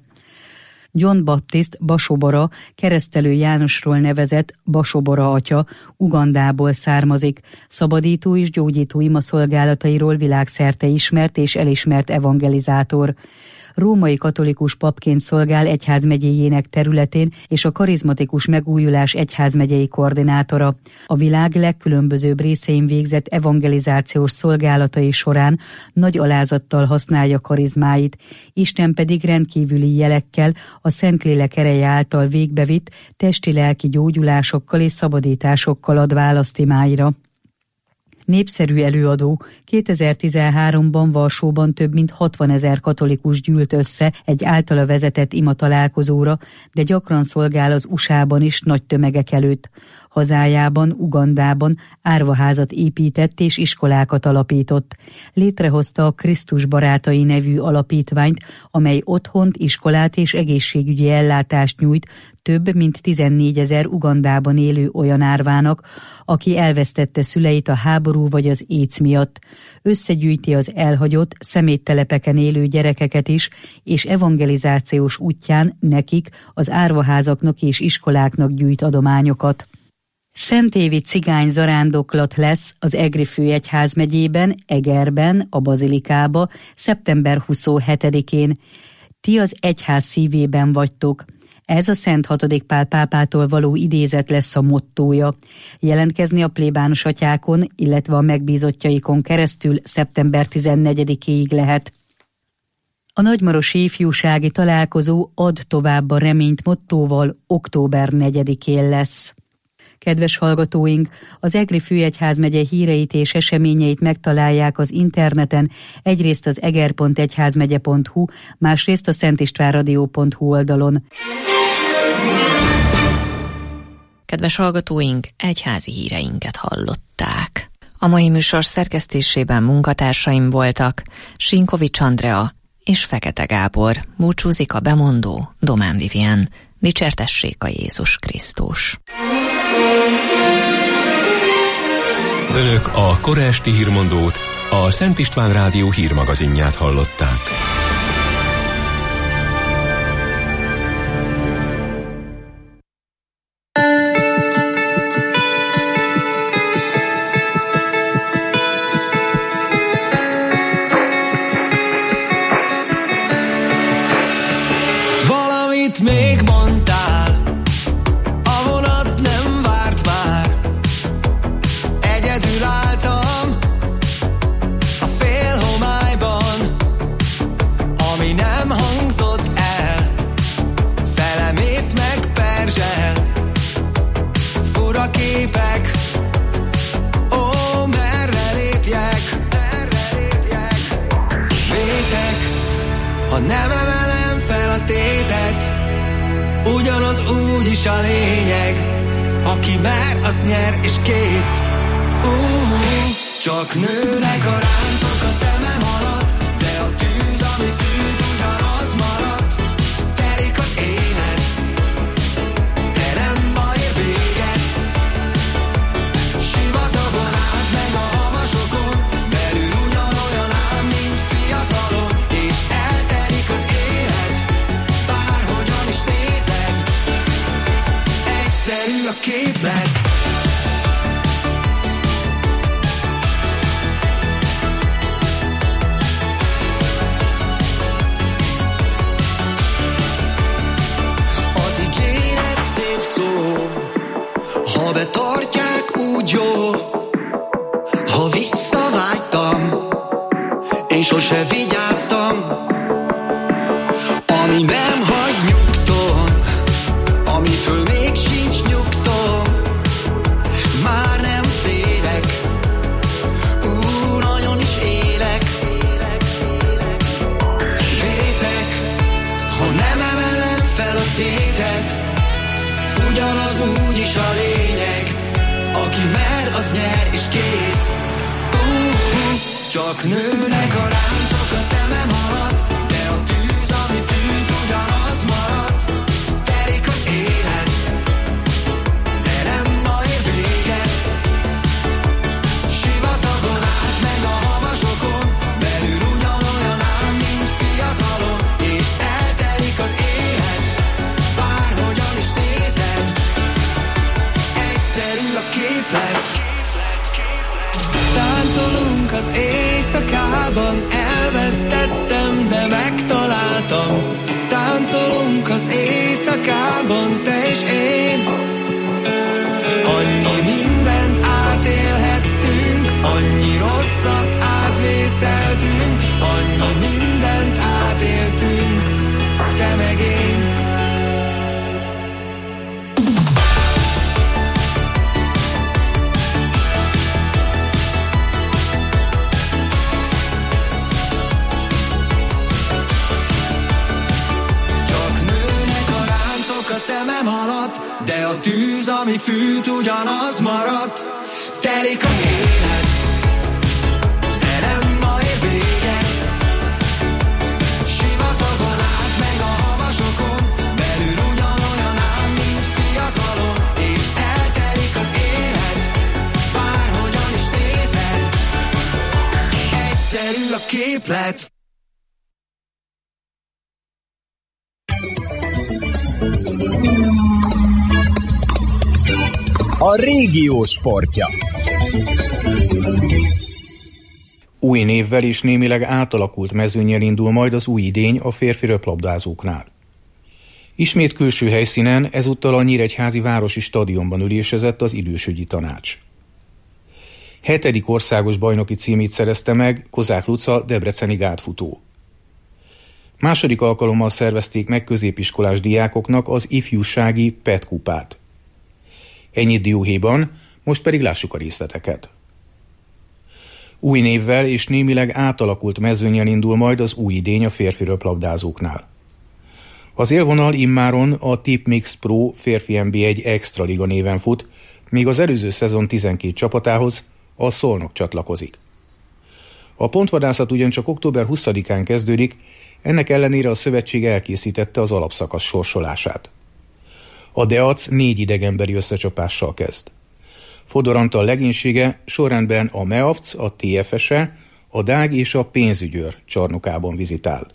John Baptist Basobora, Keresztelő Jánosról nevezett Basobora atya Ugandából származik. Szabadító és gyógyító imaszolgálatairól világszerte ismert és elismert evangelizátor. Római katolikus papként szolgál egyházmegyéjének területén és a karizmatikus megújulás egyházmegyei koordinátora. A világ legkülönbözőbb részein végzett evangelizációs szolgálatai során nagy alázattal használja karizmáit, Isten pedig rendkívüli jelekkel, a Szentlélek ereje által végbevitt testi-lelki gyógyulásokkal és szabadításokkal ad választ imáira. Népszerű előadó. kétezer-tizenháromban Varsóban több mint hatvanezer katolikus gyűlt össze egy általa vezetett ima találkozóra, de gyakran szolgál az u es á-ban is nagy tömegek előtt. Hazájában, Ugandában árvaházat épített és iskolákat alapított. Létrehozta a Krisztus Barátai nevű alapítványt, amely otthont, iskolát és egészségügyi ellátást nyújt több mint tizennégyezer Ugandában élő olyan árvának, aki elvesztette szüleit a háború vagy az AIDS miatt. Összegyűjti az elhagyott, szeméttelepeken élő gyerekeket is, és evangelizációs útján nekik, az árvaházaknak és iskoláknak gyűjt adományokat. Szentévi cigány zarándoklat lesz az Egri főegyházmegyében, Egerben, a Bazilikába szeptember huszonhetedikén. Ti az egyház szívében vagytok. Ez a Szent hatodik Pál pápától való idézet lesz a mottója. Jelentkezni a plébános atyákon, illetve a megbízottjaikon keresztül szeptember tizennegyedikéig lehet. A nagymarosi ifjúsági találkozó Add tovább a reményt mottóval október negyedikén lesz. Kedves hallgatóink, az Egri főegyházmegye híreit és eseményeit megtalálják az interneten, egyrészt az eger pont egyházmegye pont hu, másrészt a szentistvánradio pont hu oldalon. Kedves hallgatóink, egyházi híreinket hallották. A mai műsor szerkesztésében munkatársaim voltak Sinkovics Andrea és Fekete Gábor. Búcsúzik a bemondó Domán Vivien. Dicsértessék a Jézus Krisztus! Önök a kora esti hírmondót, a Szent István Rádió hírmagazinját hallották. Valamit még mondtál, a vonat nem várt már. Egyedül álltam a fél homályban, ami nem hangzott el, felem észt meg perzsel. Fura képek, ó, merre lépjek, vétek, ha nem emelem fel a tétet, ugyanaz úgy is a lényeg, aki mer, az nyer és kész. Uh, csak nőnek a ráncok a szemem alatt, de a tűz, ami fűt, ugyanaz maradt. Telik az élet, de nem ma ér véget. Sivatagon át meg a havasokon, belül ugyanolyan ám, mint fiatalon, és eltelik az élet, bárhogyan is nézed, egyszerű a képlet. Ha betartják, úgy jó, ha visszavágytam, én sose vigyáztam, ami nem hagy nyugton, amitől még sincs nyugtom, már nem félek, ú, nagyon is élek. Lépek, ha nem emelem fel a tétet, ugyanaz úgy is a lényeg, aki mer, az nyer és kész. Uh-huh. Csak nőnek a ráncok a szemem alatt, de a tűz, ami fűt, ugyanaz maradt. Telik az élet, de nem ma ér véget. Sivatagon át meg a havasokon, belül ugyanolyan ám, mint fiatalon, és eltelik az élet, bárhogyan is nézed, egyszerű a képlet. Táncolunk az éjszakában, elvesztettem, de megtaláltam. Táncolunk az éjszakában, te és én. Annyi mindent átélhettünk, annyi rosszat átvészeltünk, annyi mindent átéltünk, te meg én. a tűz, ami fűt, ugyanaz maradt. Telik az élet, de nem ma ér véget. Sivatagon át meg a havasokon, belül ugyanolyan ám, mint fiatalon. És eltelik az élet, bárhogyan is nézed, egyszerű a képlet. A régió sportja. Új névvel és némileg átalakult mezőnnyel indul majd az új idény a férfi röplabdázóknál. Ismét külső helyszínen, ezúttal a Nyíregyházi Városi Stadionban ülésezett az idősügyi tanács. Hetedik országos bajnoki címét szerezte meg Kozák Luca debreceni gátfutó. Második alkalommal szervezték meg középiskolás diákoknak az ifjúsági pet kupát. Ennyit dióhéjban, most pedig lássuk a részleteket. Új névvel és némileg átalakult mezőnnyel indul majd az új idény a férfi röplabdázóknál. Az élvonal immáron a Tipmix Pro férfi en bé egy Extra Liga néven fut, míg az előző szezon tizenkét csapatához a Szolnok csatlakozik. A pontvadászat ugyancsak október huszadikán kezdődik, ennek ellenére a szövetség elkészítette az alapszakasz sorsolását. A Deac négy idegenbeli összecsapással kezd. Fodor Antal legénysége sorrendben a Meavc, a té ef es e, a Dág és a Pénzügyőr csarnokában vizitál.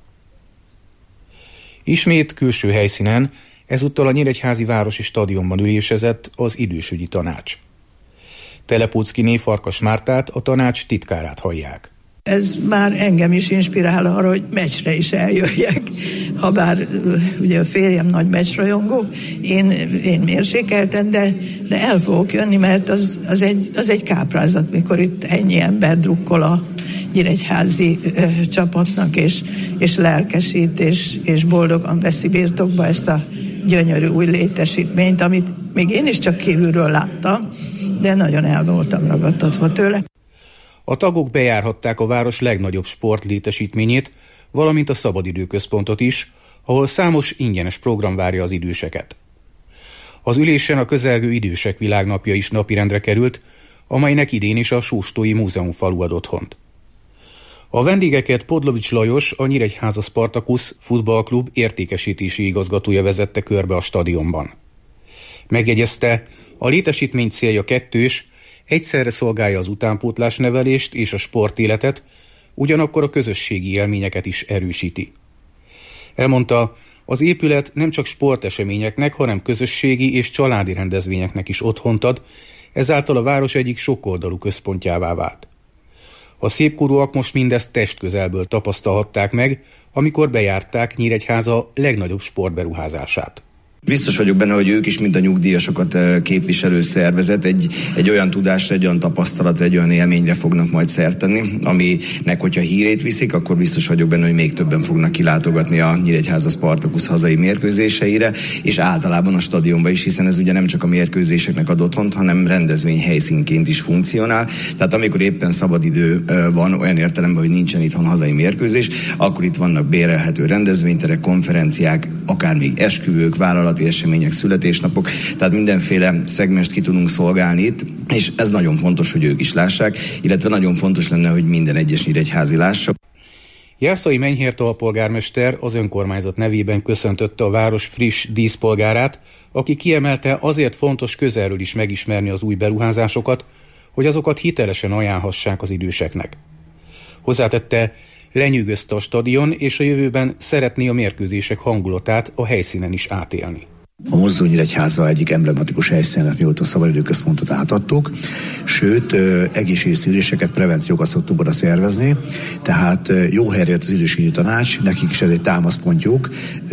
Ismét külső helyszínen, ezúttal a Nyíregyházi Városi Stadionban ülésezett az idősügyi tanács. Telepóckiné Farkas Mártát, a tanács titkárát hallják. Ez már engem is inspirál arra, hogy meccsre is eljöjjek. Habár ugye a férjem nagy meccsrajongó, én, én mérsékelten, de, de el fogok jönni, mert az, az, egy, az egy káprázat, mikor itt ennyi ember drukkol a nyíregyházi ö, csapatnak, és, és lelkesít, és, és boldogan veszi birtokba ezt a gyönyörű új létesítményt, amit még én is csak kívülről láttam, de nagyon el voltam ragadtatva tőle. A tagok bejárhatták a város legnagyobb sportlétesítményét, valamint a szabadidőközpontot is, ahol számos ingyenes program várja az időseket. Az ülésen a közelgő idősek világnapja is napirendre került, amelynek idén is a Sóstói Múzeumfalu ad otthont. A vendégeket Podlovics Lajos, a Nyíregyháza Spartakusz futballklub értékesítési igazgatója vezette körbe a stadionban. Megjegyezte, a létesítmény célja kettős, egyszerre szolgálja az utánpótlás nevelést és a sportéletet, ugyanakkor a közösségi élményeket is erősíti. Elmondta, az épület nem csak sporteseményeknek, hanem közösségi és családi rendezvényeknek is otthont ad, ezáltal a város egyik sokoldalú központjává vált. A szépkorúak most mindezt testközelből tapasztalhatták meg, amikor bejárták Nyíregyháza legnagyobb sportberuházását. Biztos vagyok benne, hogy ők is, mint a nyugdíjasokat képviselő szervezet, egy, egy olyan tudásra, egy olyan tapasztalatra, egy olyan élményre fognak majd szert tenni, aminek, hogyha hírét viszik, akkor biztos vagyok benne, hogy még többen fognak kilátogatni a Nyíregyháza Spartakusz hazai mérkőzéseire, és általában a stadionba is, hiszen ez ugye nem csak a mérkőzéseknek ad otthont, hanem rendezvény helyszínként is funkcionál. Tehát amikor éppen szabadidő van, olyan értelemben, hogy nincsen itthon hazai mérkőzés, akkor itt vannak bérelhető rendezvényterek, konferenciák, akár még esküvők, vállalati események, születésnapok, tehát mindenféle szegmest ki tudunk szolgálni itt, és ez nagyon fontos, hogy ők is lássák, illetve nagyon fontos lenne, hogy minden egyes nyíregyházi lássa. Jászai Menyhért alpolgármester az önkormányzat nevében köszöntötte a város friss díszpolgárát, aki kiemelte, azért fontos közelről is megismerni az új beruházásokat, hogy azokat hitelesen ajánlhassák az időseknek. Hozzátette, lenyűgözte a stadion, és a jövőben szeretné a mérkőzések hangulatát a helyszínen is átélni. A Mozdonynyíregyháza egyik emblematikus helyszínen, mióta a szabadidőközpontot átadtuk, sőt, egészségszűréseket, prevenciókat szoktunk oda szervezni, tehát jó helyre jött az idősügyi tanács, nekik is ez egy támaszpontjuk,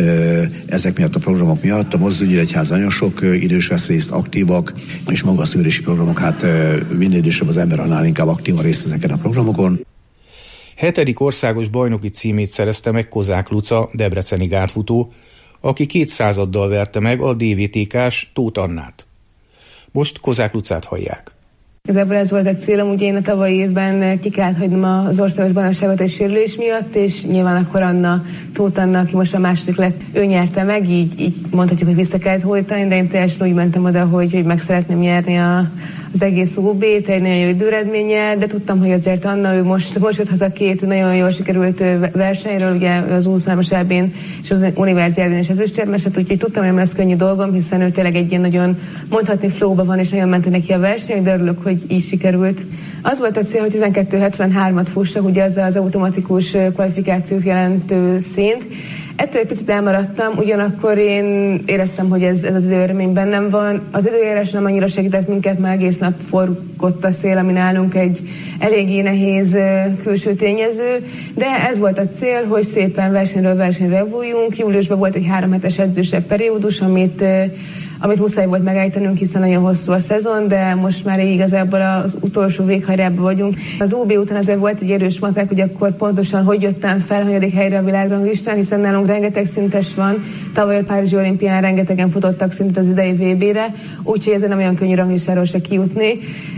ezek miatt a programok miatt. A Mozdonynyíregyháza nagyon sok idős vesz részt, aktívak, és maga a szűrési programok, hát minél idősebb az ember, annál inkább aktívan részt ezeken a programokon. Hetedik országos bajnoki címét szerezte meg Kozák Luca, debreceni gátfutó, aki két századdal verte meg a dé vé té ká-s Tóth Annát. Most Kozák Lucát hallják. Igazából ez volt a célom, ugye én a tavalyi évben ki kellett hagynom az országos bajnokságot egy sérülés miatt, és nyilván akkor Anna, Tóth Anna, aki most a második lett, ő nyerte meg, így, így mondhatjuk, hogy vissza kellett hódítani, de én teljesen úgy mentem oda, hogy, hogy meg szeretném nyerni a, az egész ó bét egy nagyon jó időredménnyel, de tudtam, hogy azért Anna, ő most, most jött haza két nagyon jól sikerült versenyről, ugye az huszonhármas é bén és az universiádén is ezüstérmeset, úgyhogy tudtam, hogy nem lesz könnyű dolgom, hiszen ő tényleg egy ilyen nagyon mondhatni flowban van, és nagyon ment neki a verseny, de örülök, hogy így sikerült. Az volt a cél, hogy tizenkettő hetvenhármat fussak, ugye az az automatikus kvalifikációt jelentő szint. Ettől egy picit elmaradtam, ugyanakkor én éreztem, hogy ez, ez az időérmény bennem van. Az időjárás nem annyira segített minket, már egész nap forgott a szél, ami nálunk egy eléggé nehéz külső tényező, de ez volt a cél, hogy szépen versenyről versenyre evuljunk. Júliusban volt egy három hetes edzősebb periódus, amit amit muszáj volt megállítanunk, hiszen nagyon hosszú a szezon, de most már igazából az utolsó véghajrában vagyunk. Az ó bé után azért volt egy erős matek, hogy akkor pontosan hogy jöttem fel, hanyadik helyre a világranglistán, hiszen nálunk rengeteg szintes van. Tavaly a Párizsi olimpián rengetegen futottak szintet az idei vé bére, úgyhogy ezzel nem olyan könnyű ranglistáról se kijutni.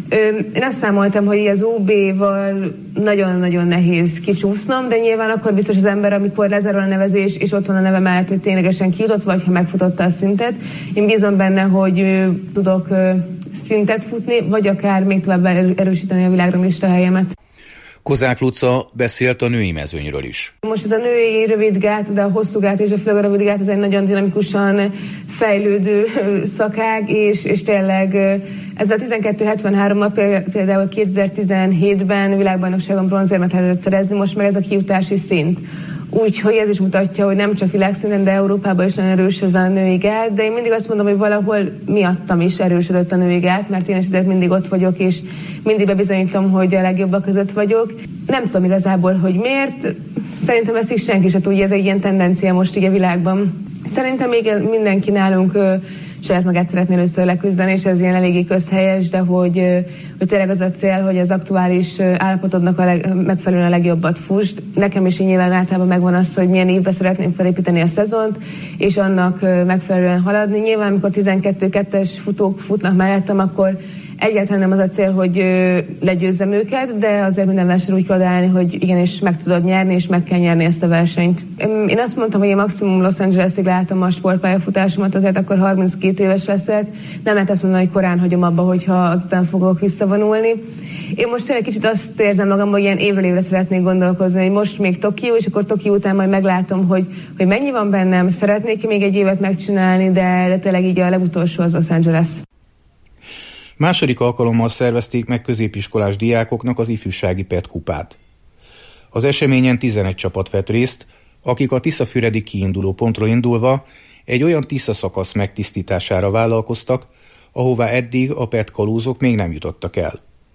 Én azt számoltam, hogy az ó béval nagyon-nagyon nehéz kicsúsznom, de nyilván akkor biztos az ember, amikor lezárul a nevezés, és ott van a neve mellett, hogy ténylegesen kijutott, vagy ha megfutotta a szintet. Én bízom benne, hogy tudok szintet futni, vagy akár még tovább erősíteni a világranglista helyemet. Kozák Luca beszélt a női mezőnyről is. Most ez a női rövidgát, de a hosszú gát és a főleg a rövidgát, ez egy nagyon dinamikusan fejlődő szakág, és, és tényleg ezzel a tizenkettő hetvenhárommal például kétezer-tizenhétben világbajnokságon bronzérmet lehetett szerezni, most meg ez a kijutási szint. Úgyhogy ez is mutatja, hogy nem csak világszinten, de Európában is nagyon erős ez a női gát, de én mindig azt mondom, hogy valahol miattam is erősödött a női gát, mert én is azért mindig ott vagyok, és mindig bebizonyítom, hogy a legjobbak között vagyok. Nem tudom igazából, hogy miért. Szerintem ezt is senki se tudja, ez egy ilyen tendencia most így a világban. Szerintem még mindenki nálunk ö, saját magát szeretné először leküzdeni, és ez ilyen eléggé közhelyes, de hogy, ö, hogy tényleg az a cél, hogy az aktuális állapotodnak a leg, megfelelően a legjobbat fusd. Nekem is így nyilván általában megvan az, hogy milyen évbe szeretném felépíteni a szezont, és annak ö, megfelelően haladni. Nyilván, amikor tizenkettő kettes futók futnak mellettem, akkor egyáltalán nem az a cél, hogy ö, legyőzzem őket, de azért minden verseny úgy kell odaállni, hogy igenis meg tudod nyerni, és meg kell nyerni ezt a versenyt. Én azt mondtam, hogy én maximum Los Angelesig látom a sportpályafutásomat, azért akkor harminckét éves leszek. Nem lehet azt mondani, hogy korán hagyom abba, hogyha azután fogok visszavonulni. Én most egy kicsit azt érzem magam, hogy ilyen évről évre szeretnék gondolkozni, hogy most még Tokió, és akkor Tokió után majd meglátom, hogy, hogy mennyi van bennem, szeretnék még egy évet megcsinálni, de, de tényleg így a legutolsó az Los Angeles. Második alkalommal szervezték meg középiskolás diákoknak az ifjúsági pé e té kupát. Az eseményen tizenegy csapat vett részt, akik a Tiszafüredi kiinduló pontról indulva egy olyan Tisza szakasz megtisztítására vállalkoztak, ahová eddig a pé e té kalózok még nem jutottak el.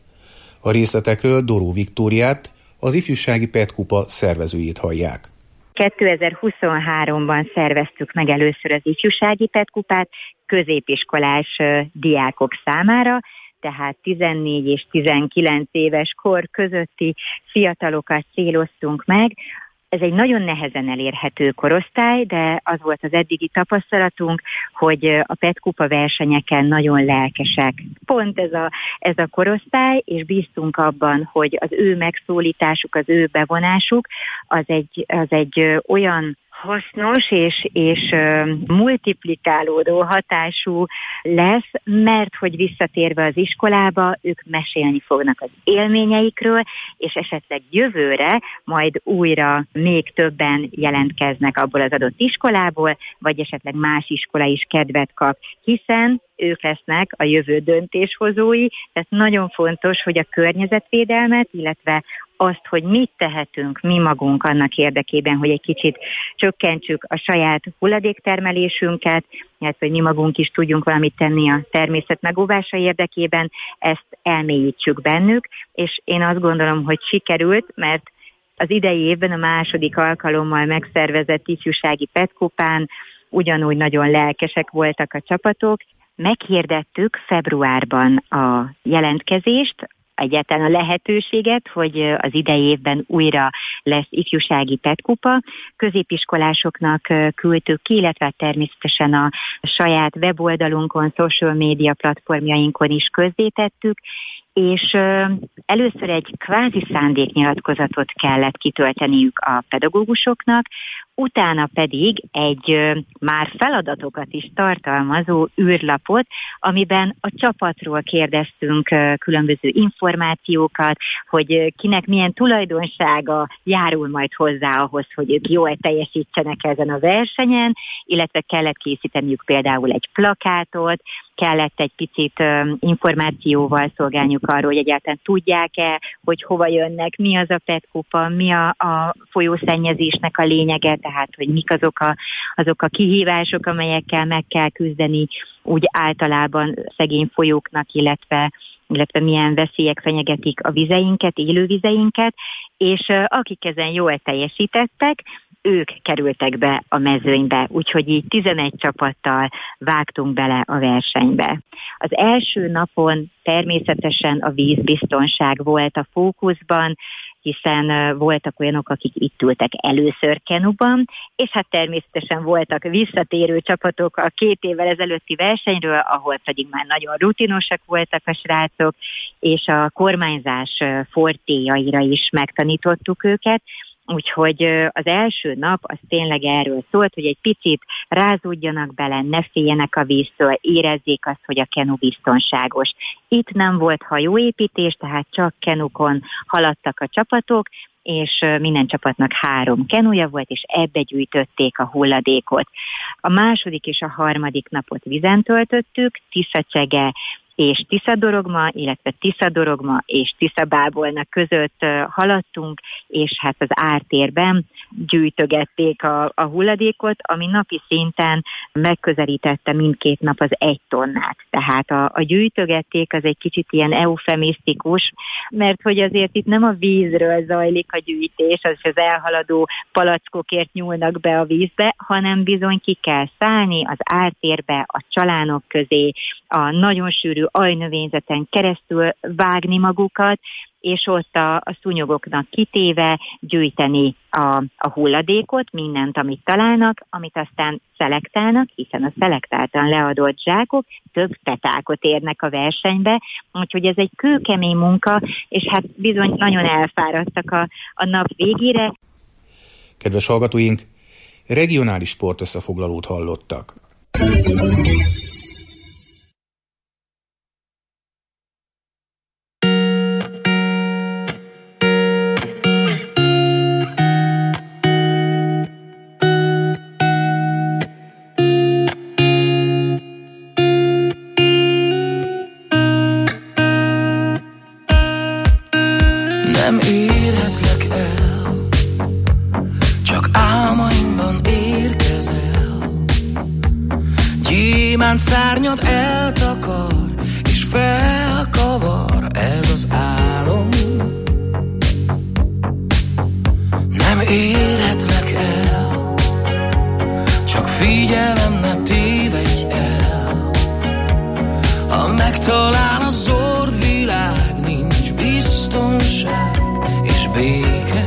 A részletekről Doró Viktóriát, az ifjúsági pé e té kupa szervezőjét hallják. kétezer-huszonháromban szerveztük meg először az ifjúsági pé e té kupát középiskolás diákok számára, tehát tizennégy és tizenkilenc éves kor közötti fiatalokat céloztunk meg. Ez egy nagyon nehezen elérhető korosztály, de az volt az eddigi tapasztalatunk, hogy a pé e té kupa versenyeken nagyon lelkesek. Pont ez a, ez a korosztály, és bíztunk abban, hogy az ő megszólításuk, az ő bevonásuk az egy, az egy olyan hasznos és, és uh, multiplikálódó hatású lesz, mert hogy visszatérve az iskolába, ők mesélni fognak az élményeikről, és esetleg jövőre majd újra még többen jelentkeznek abból az adott iskolából, vagy esetleg más iskola is kedvet kap, hiszen ők lesznek a jövő döntéshozói, tehát nagyon fontos, hogy a környezetvédelmet, illetve azt, hogy mit tehetünk mi magunk annak érdekében, hogy egy kicsit csökkentsük a saját hulladéktermelésünket, illetve hogy mi magunk is tudjunk valamit tenni a természet megóvása érdekében, ezt elmélyítsük bennük, és én azt gondolom, hogy sikerült, mert az idei évben a második alkalommal megszervezett ifjúsági pé e té kupán ugyanúgy nagyon lelkesek voltak a csapatok. Meghirdettük februárban a jelentkezést, egyáltalán a lehetőséget, hogy az idei évben újra lesz ifjúsági pé e té kupa. Középiskolásoknak küldtük ki, illetve természetesen a saját weboldalunkon, social média platformjainkon is közzétettük, és először egy kvázi szándéknyilatkozatot kellett kitölteniük a pedagógusoknak, utána pedig egy már feladatokat is tartalmazó űrlapot, amiben a csapatról kérdeztünk különböző információkat, hogy kinek milyen tulajdonsága járul majd hozzá ahhoz, hogy ők jól teljesítsenek ezen a versenyen, illetve kellett készíteniük például egy plakátot, kellett egy picit információval szolgálniuk arról, hogy egyáltalán tudják-e, hogy hova jönnek, mi az a petkupa, mi a, a folyószennyezésnek a lényege, tehát hogy mik azok a, azok a kihívások, amelyekkel meg kell küzdeni úgy általában szegény folyóknak, illetve, illetve milyen veszélyek fenyegetik a vizeinket, élővizeinket, és akik ezen jól teljesítettek, ők kerültek be a mezőnybe, úgyhogy így tizenegy csapattal vágtunk bele a versenybe. Az első napon természetesen a vízbiztonság volt a fókuszban, hiszen voltak olyanok, akik itt ültek először kenuban, és hát természetesen voltak visszatérő csapatok a két évvel ezelőtti versenyről, ahol pedig már nagyon rutinosak voltak a srácok, és a kormányzás fortéjaira is megtanítottuk őket. Úgyhogy az első nap az tényleg erről szólt, hogy egy picit rázódjanak bele, ne féljenek a víztől, érezzék azt, hogy a kenu biztonságos. Itt nem volt hajóépítés, tehát csak kenukon haladtak a csapatok, és minden csapatnak három kenuja volt, és ebbe gyűjtötték a hulladékot. A második és a harmadik napot vízen töltöttük, Tiszacsege és Tiszadorogma, illetve Tiszadorogma és Tiszabábolna között haladtunk, és hát az ártérben gyűjtögették a, a hulladékot, ami napi szinten megközelítette mindkét nap az egy tonnát. Tehát a, a gyűjtögették az egy kicsit ilyen eufemisztikus, mert hogy azért itt nem a vízről zajlik a gyűjtés, az az elhaladó palackokért nyúlnak be a vízbe, hanem bizony ki kell szállni az ártérbe, a csalánok közé, a nagyon sűrű ajnövényzeten keresztül vágni magukat, és ott a, a szúnyogoknak kitéve gyűjteni a, a hulladékot, mindent, amit találnak, amit aztán szelektálnak, hiszen a szelektáltan leadott zsákok több petákot érnek a versenybe, úgyhogy ez egy kőkemény munka, és hát bizony nagyon elfáradtak a, a nap végére. Kedves hallgatóink, regionális sportösszefoglalót hallottak. Nem érhetlek el, csak álmaimban érkezel. Gyémánt szárnyad eltakar, és felkavar ez az álom. Nem érhetlek el, csak figyelem, ne tévedj el. Ha megtalál a zord világ, nincs biztonság és béke.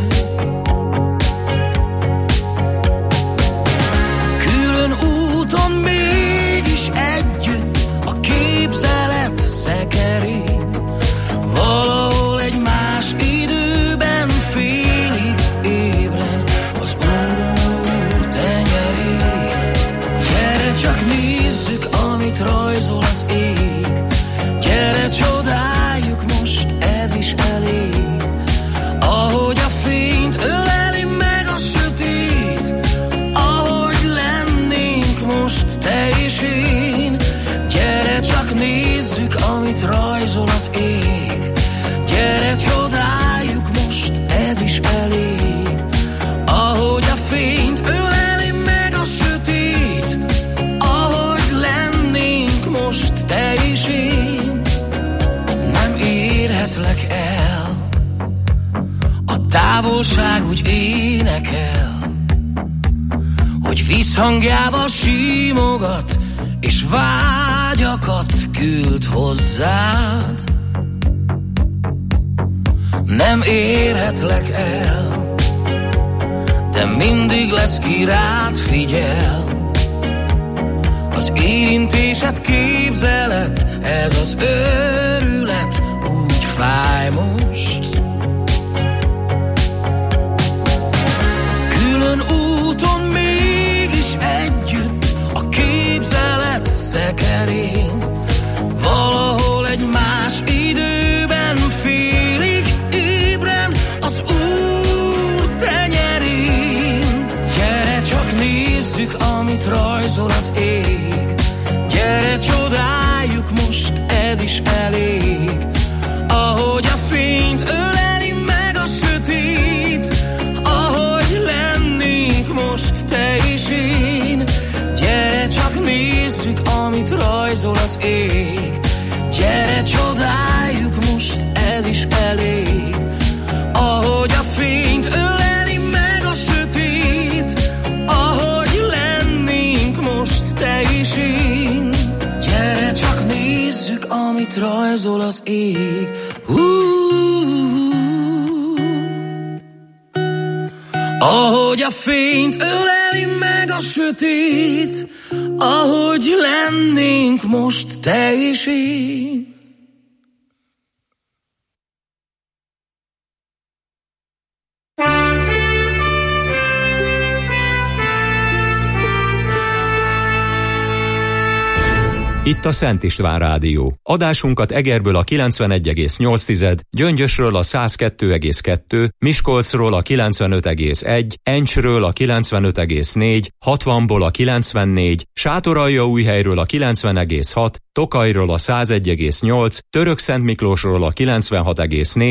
Külön úton mégis együtt a képzelet szekerít. Valahol egy más időben félig ébren az Úr tenyerén. Gyere csak nézzük, amit rajzol az ég. Gyere csodáljuk most, ez is elég. Ahogy a fényt öleli meg a sötét, ahogy lennénk most te és én. Gyere csak nézzük, amit rajzol az ég. Gyere csodáljuk most, ez is elég. Ahogy a fényt öleli meg a sötét, ahogy lennénk most te és én. Nem érhetlek el, a távolság úgy énekel, hogy vízhangjával simogat, és vágyakat küld hozzád. Nem érhetlek el, de mindig lesz, ki rád figyel. Az érintésed, képzelet, ez az őrület úgy fáj most. Külön úton mégis együtt a képzelet szekerén, valahol egy más időben félig ébren az Úr tenyerén. Gyere csak nézzük, amit rajzol az ég, gyere csodáljuk most, ez is elég. Ahogy a fényt öleli meg a sötét, ahogy lennénk most te és én. Gyere csak nézzük, amit rajzol az ég, gyere csodáljuk most, ez is elég. Ahogy a fényt öleli meg a sötét, ahogy lennénk most te és én. Gyere csak nézzük, amit rajzol az ég. Ahogy a fényt öleli meg a sötét, ahogy lennénk most te és én. Itt a Szent István Rádió. Adásunkat Egerből a kilencvenegy egész nyolc, Gyöngyösről a száz kettő egész kettő, Miskolcról a kilencvenöt egész egy, Encsről a kilencvenöt egész négy, hatvanból a kilencvennégy, Sátoraljaújhelyről a kilencven egész hat, Tokajról a száz egy egész nyolc, Törökszentmiklósról a kilencvenhat egész négy,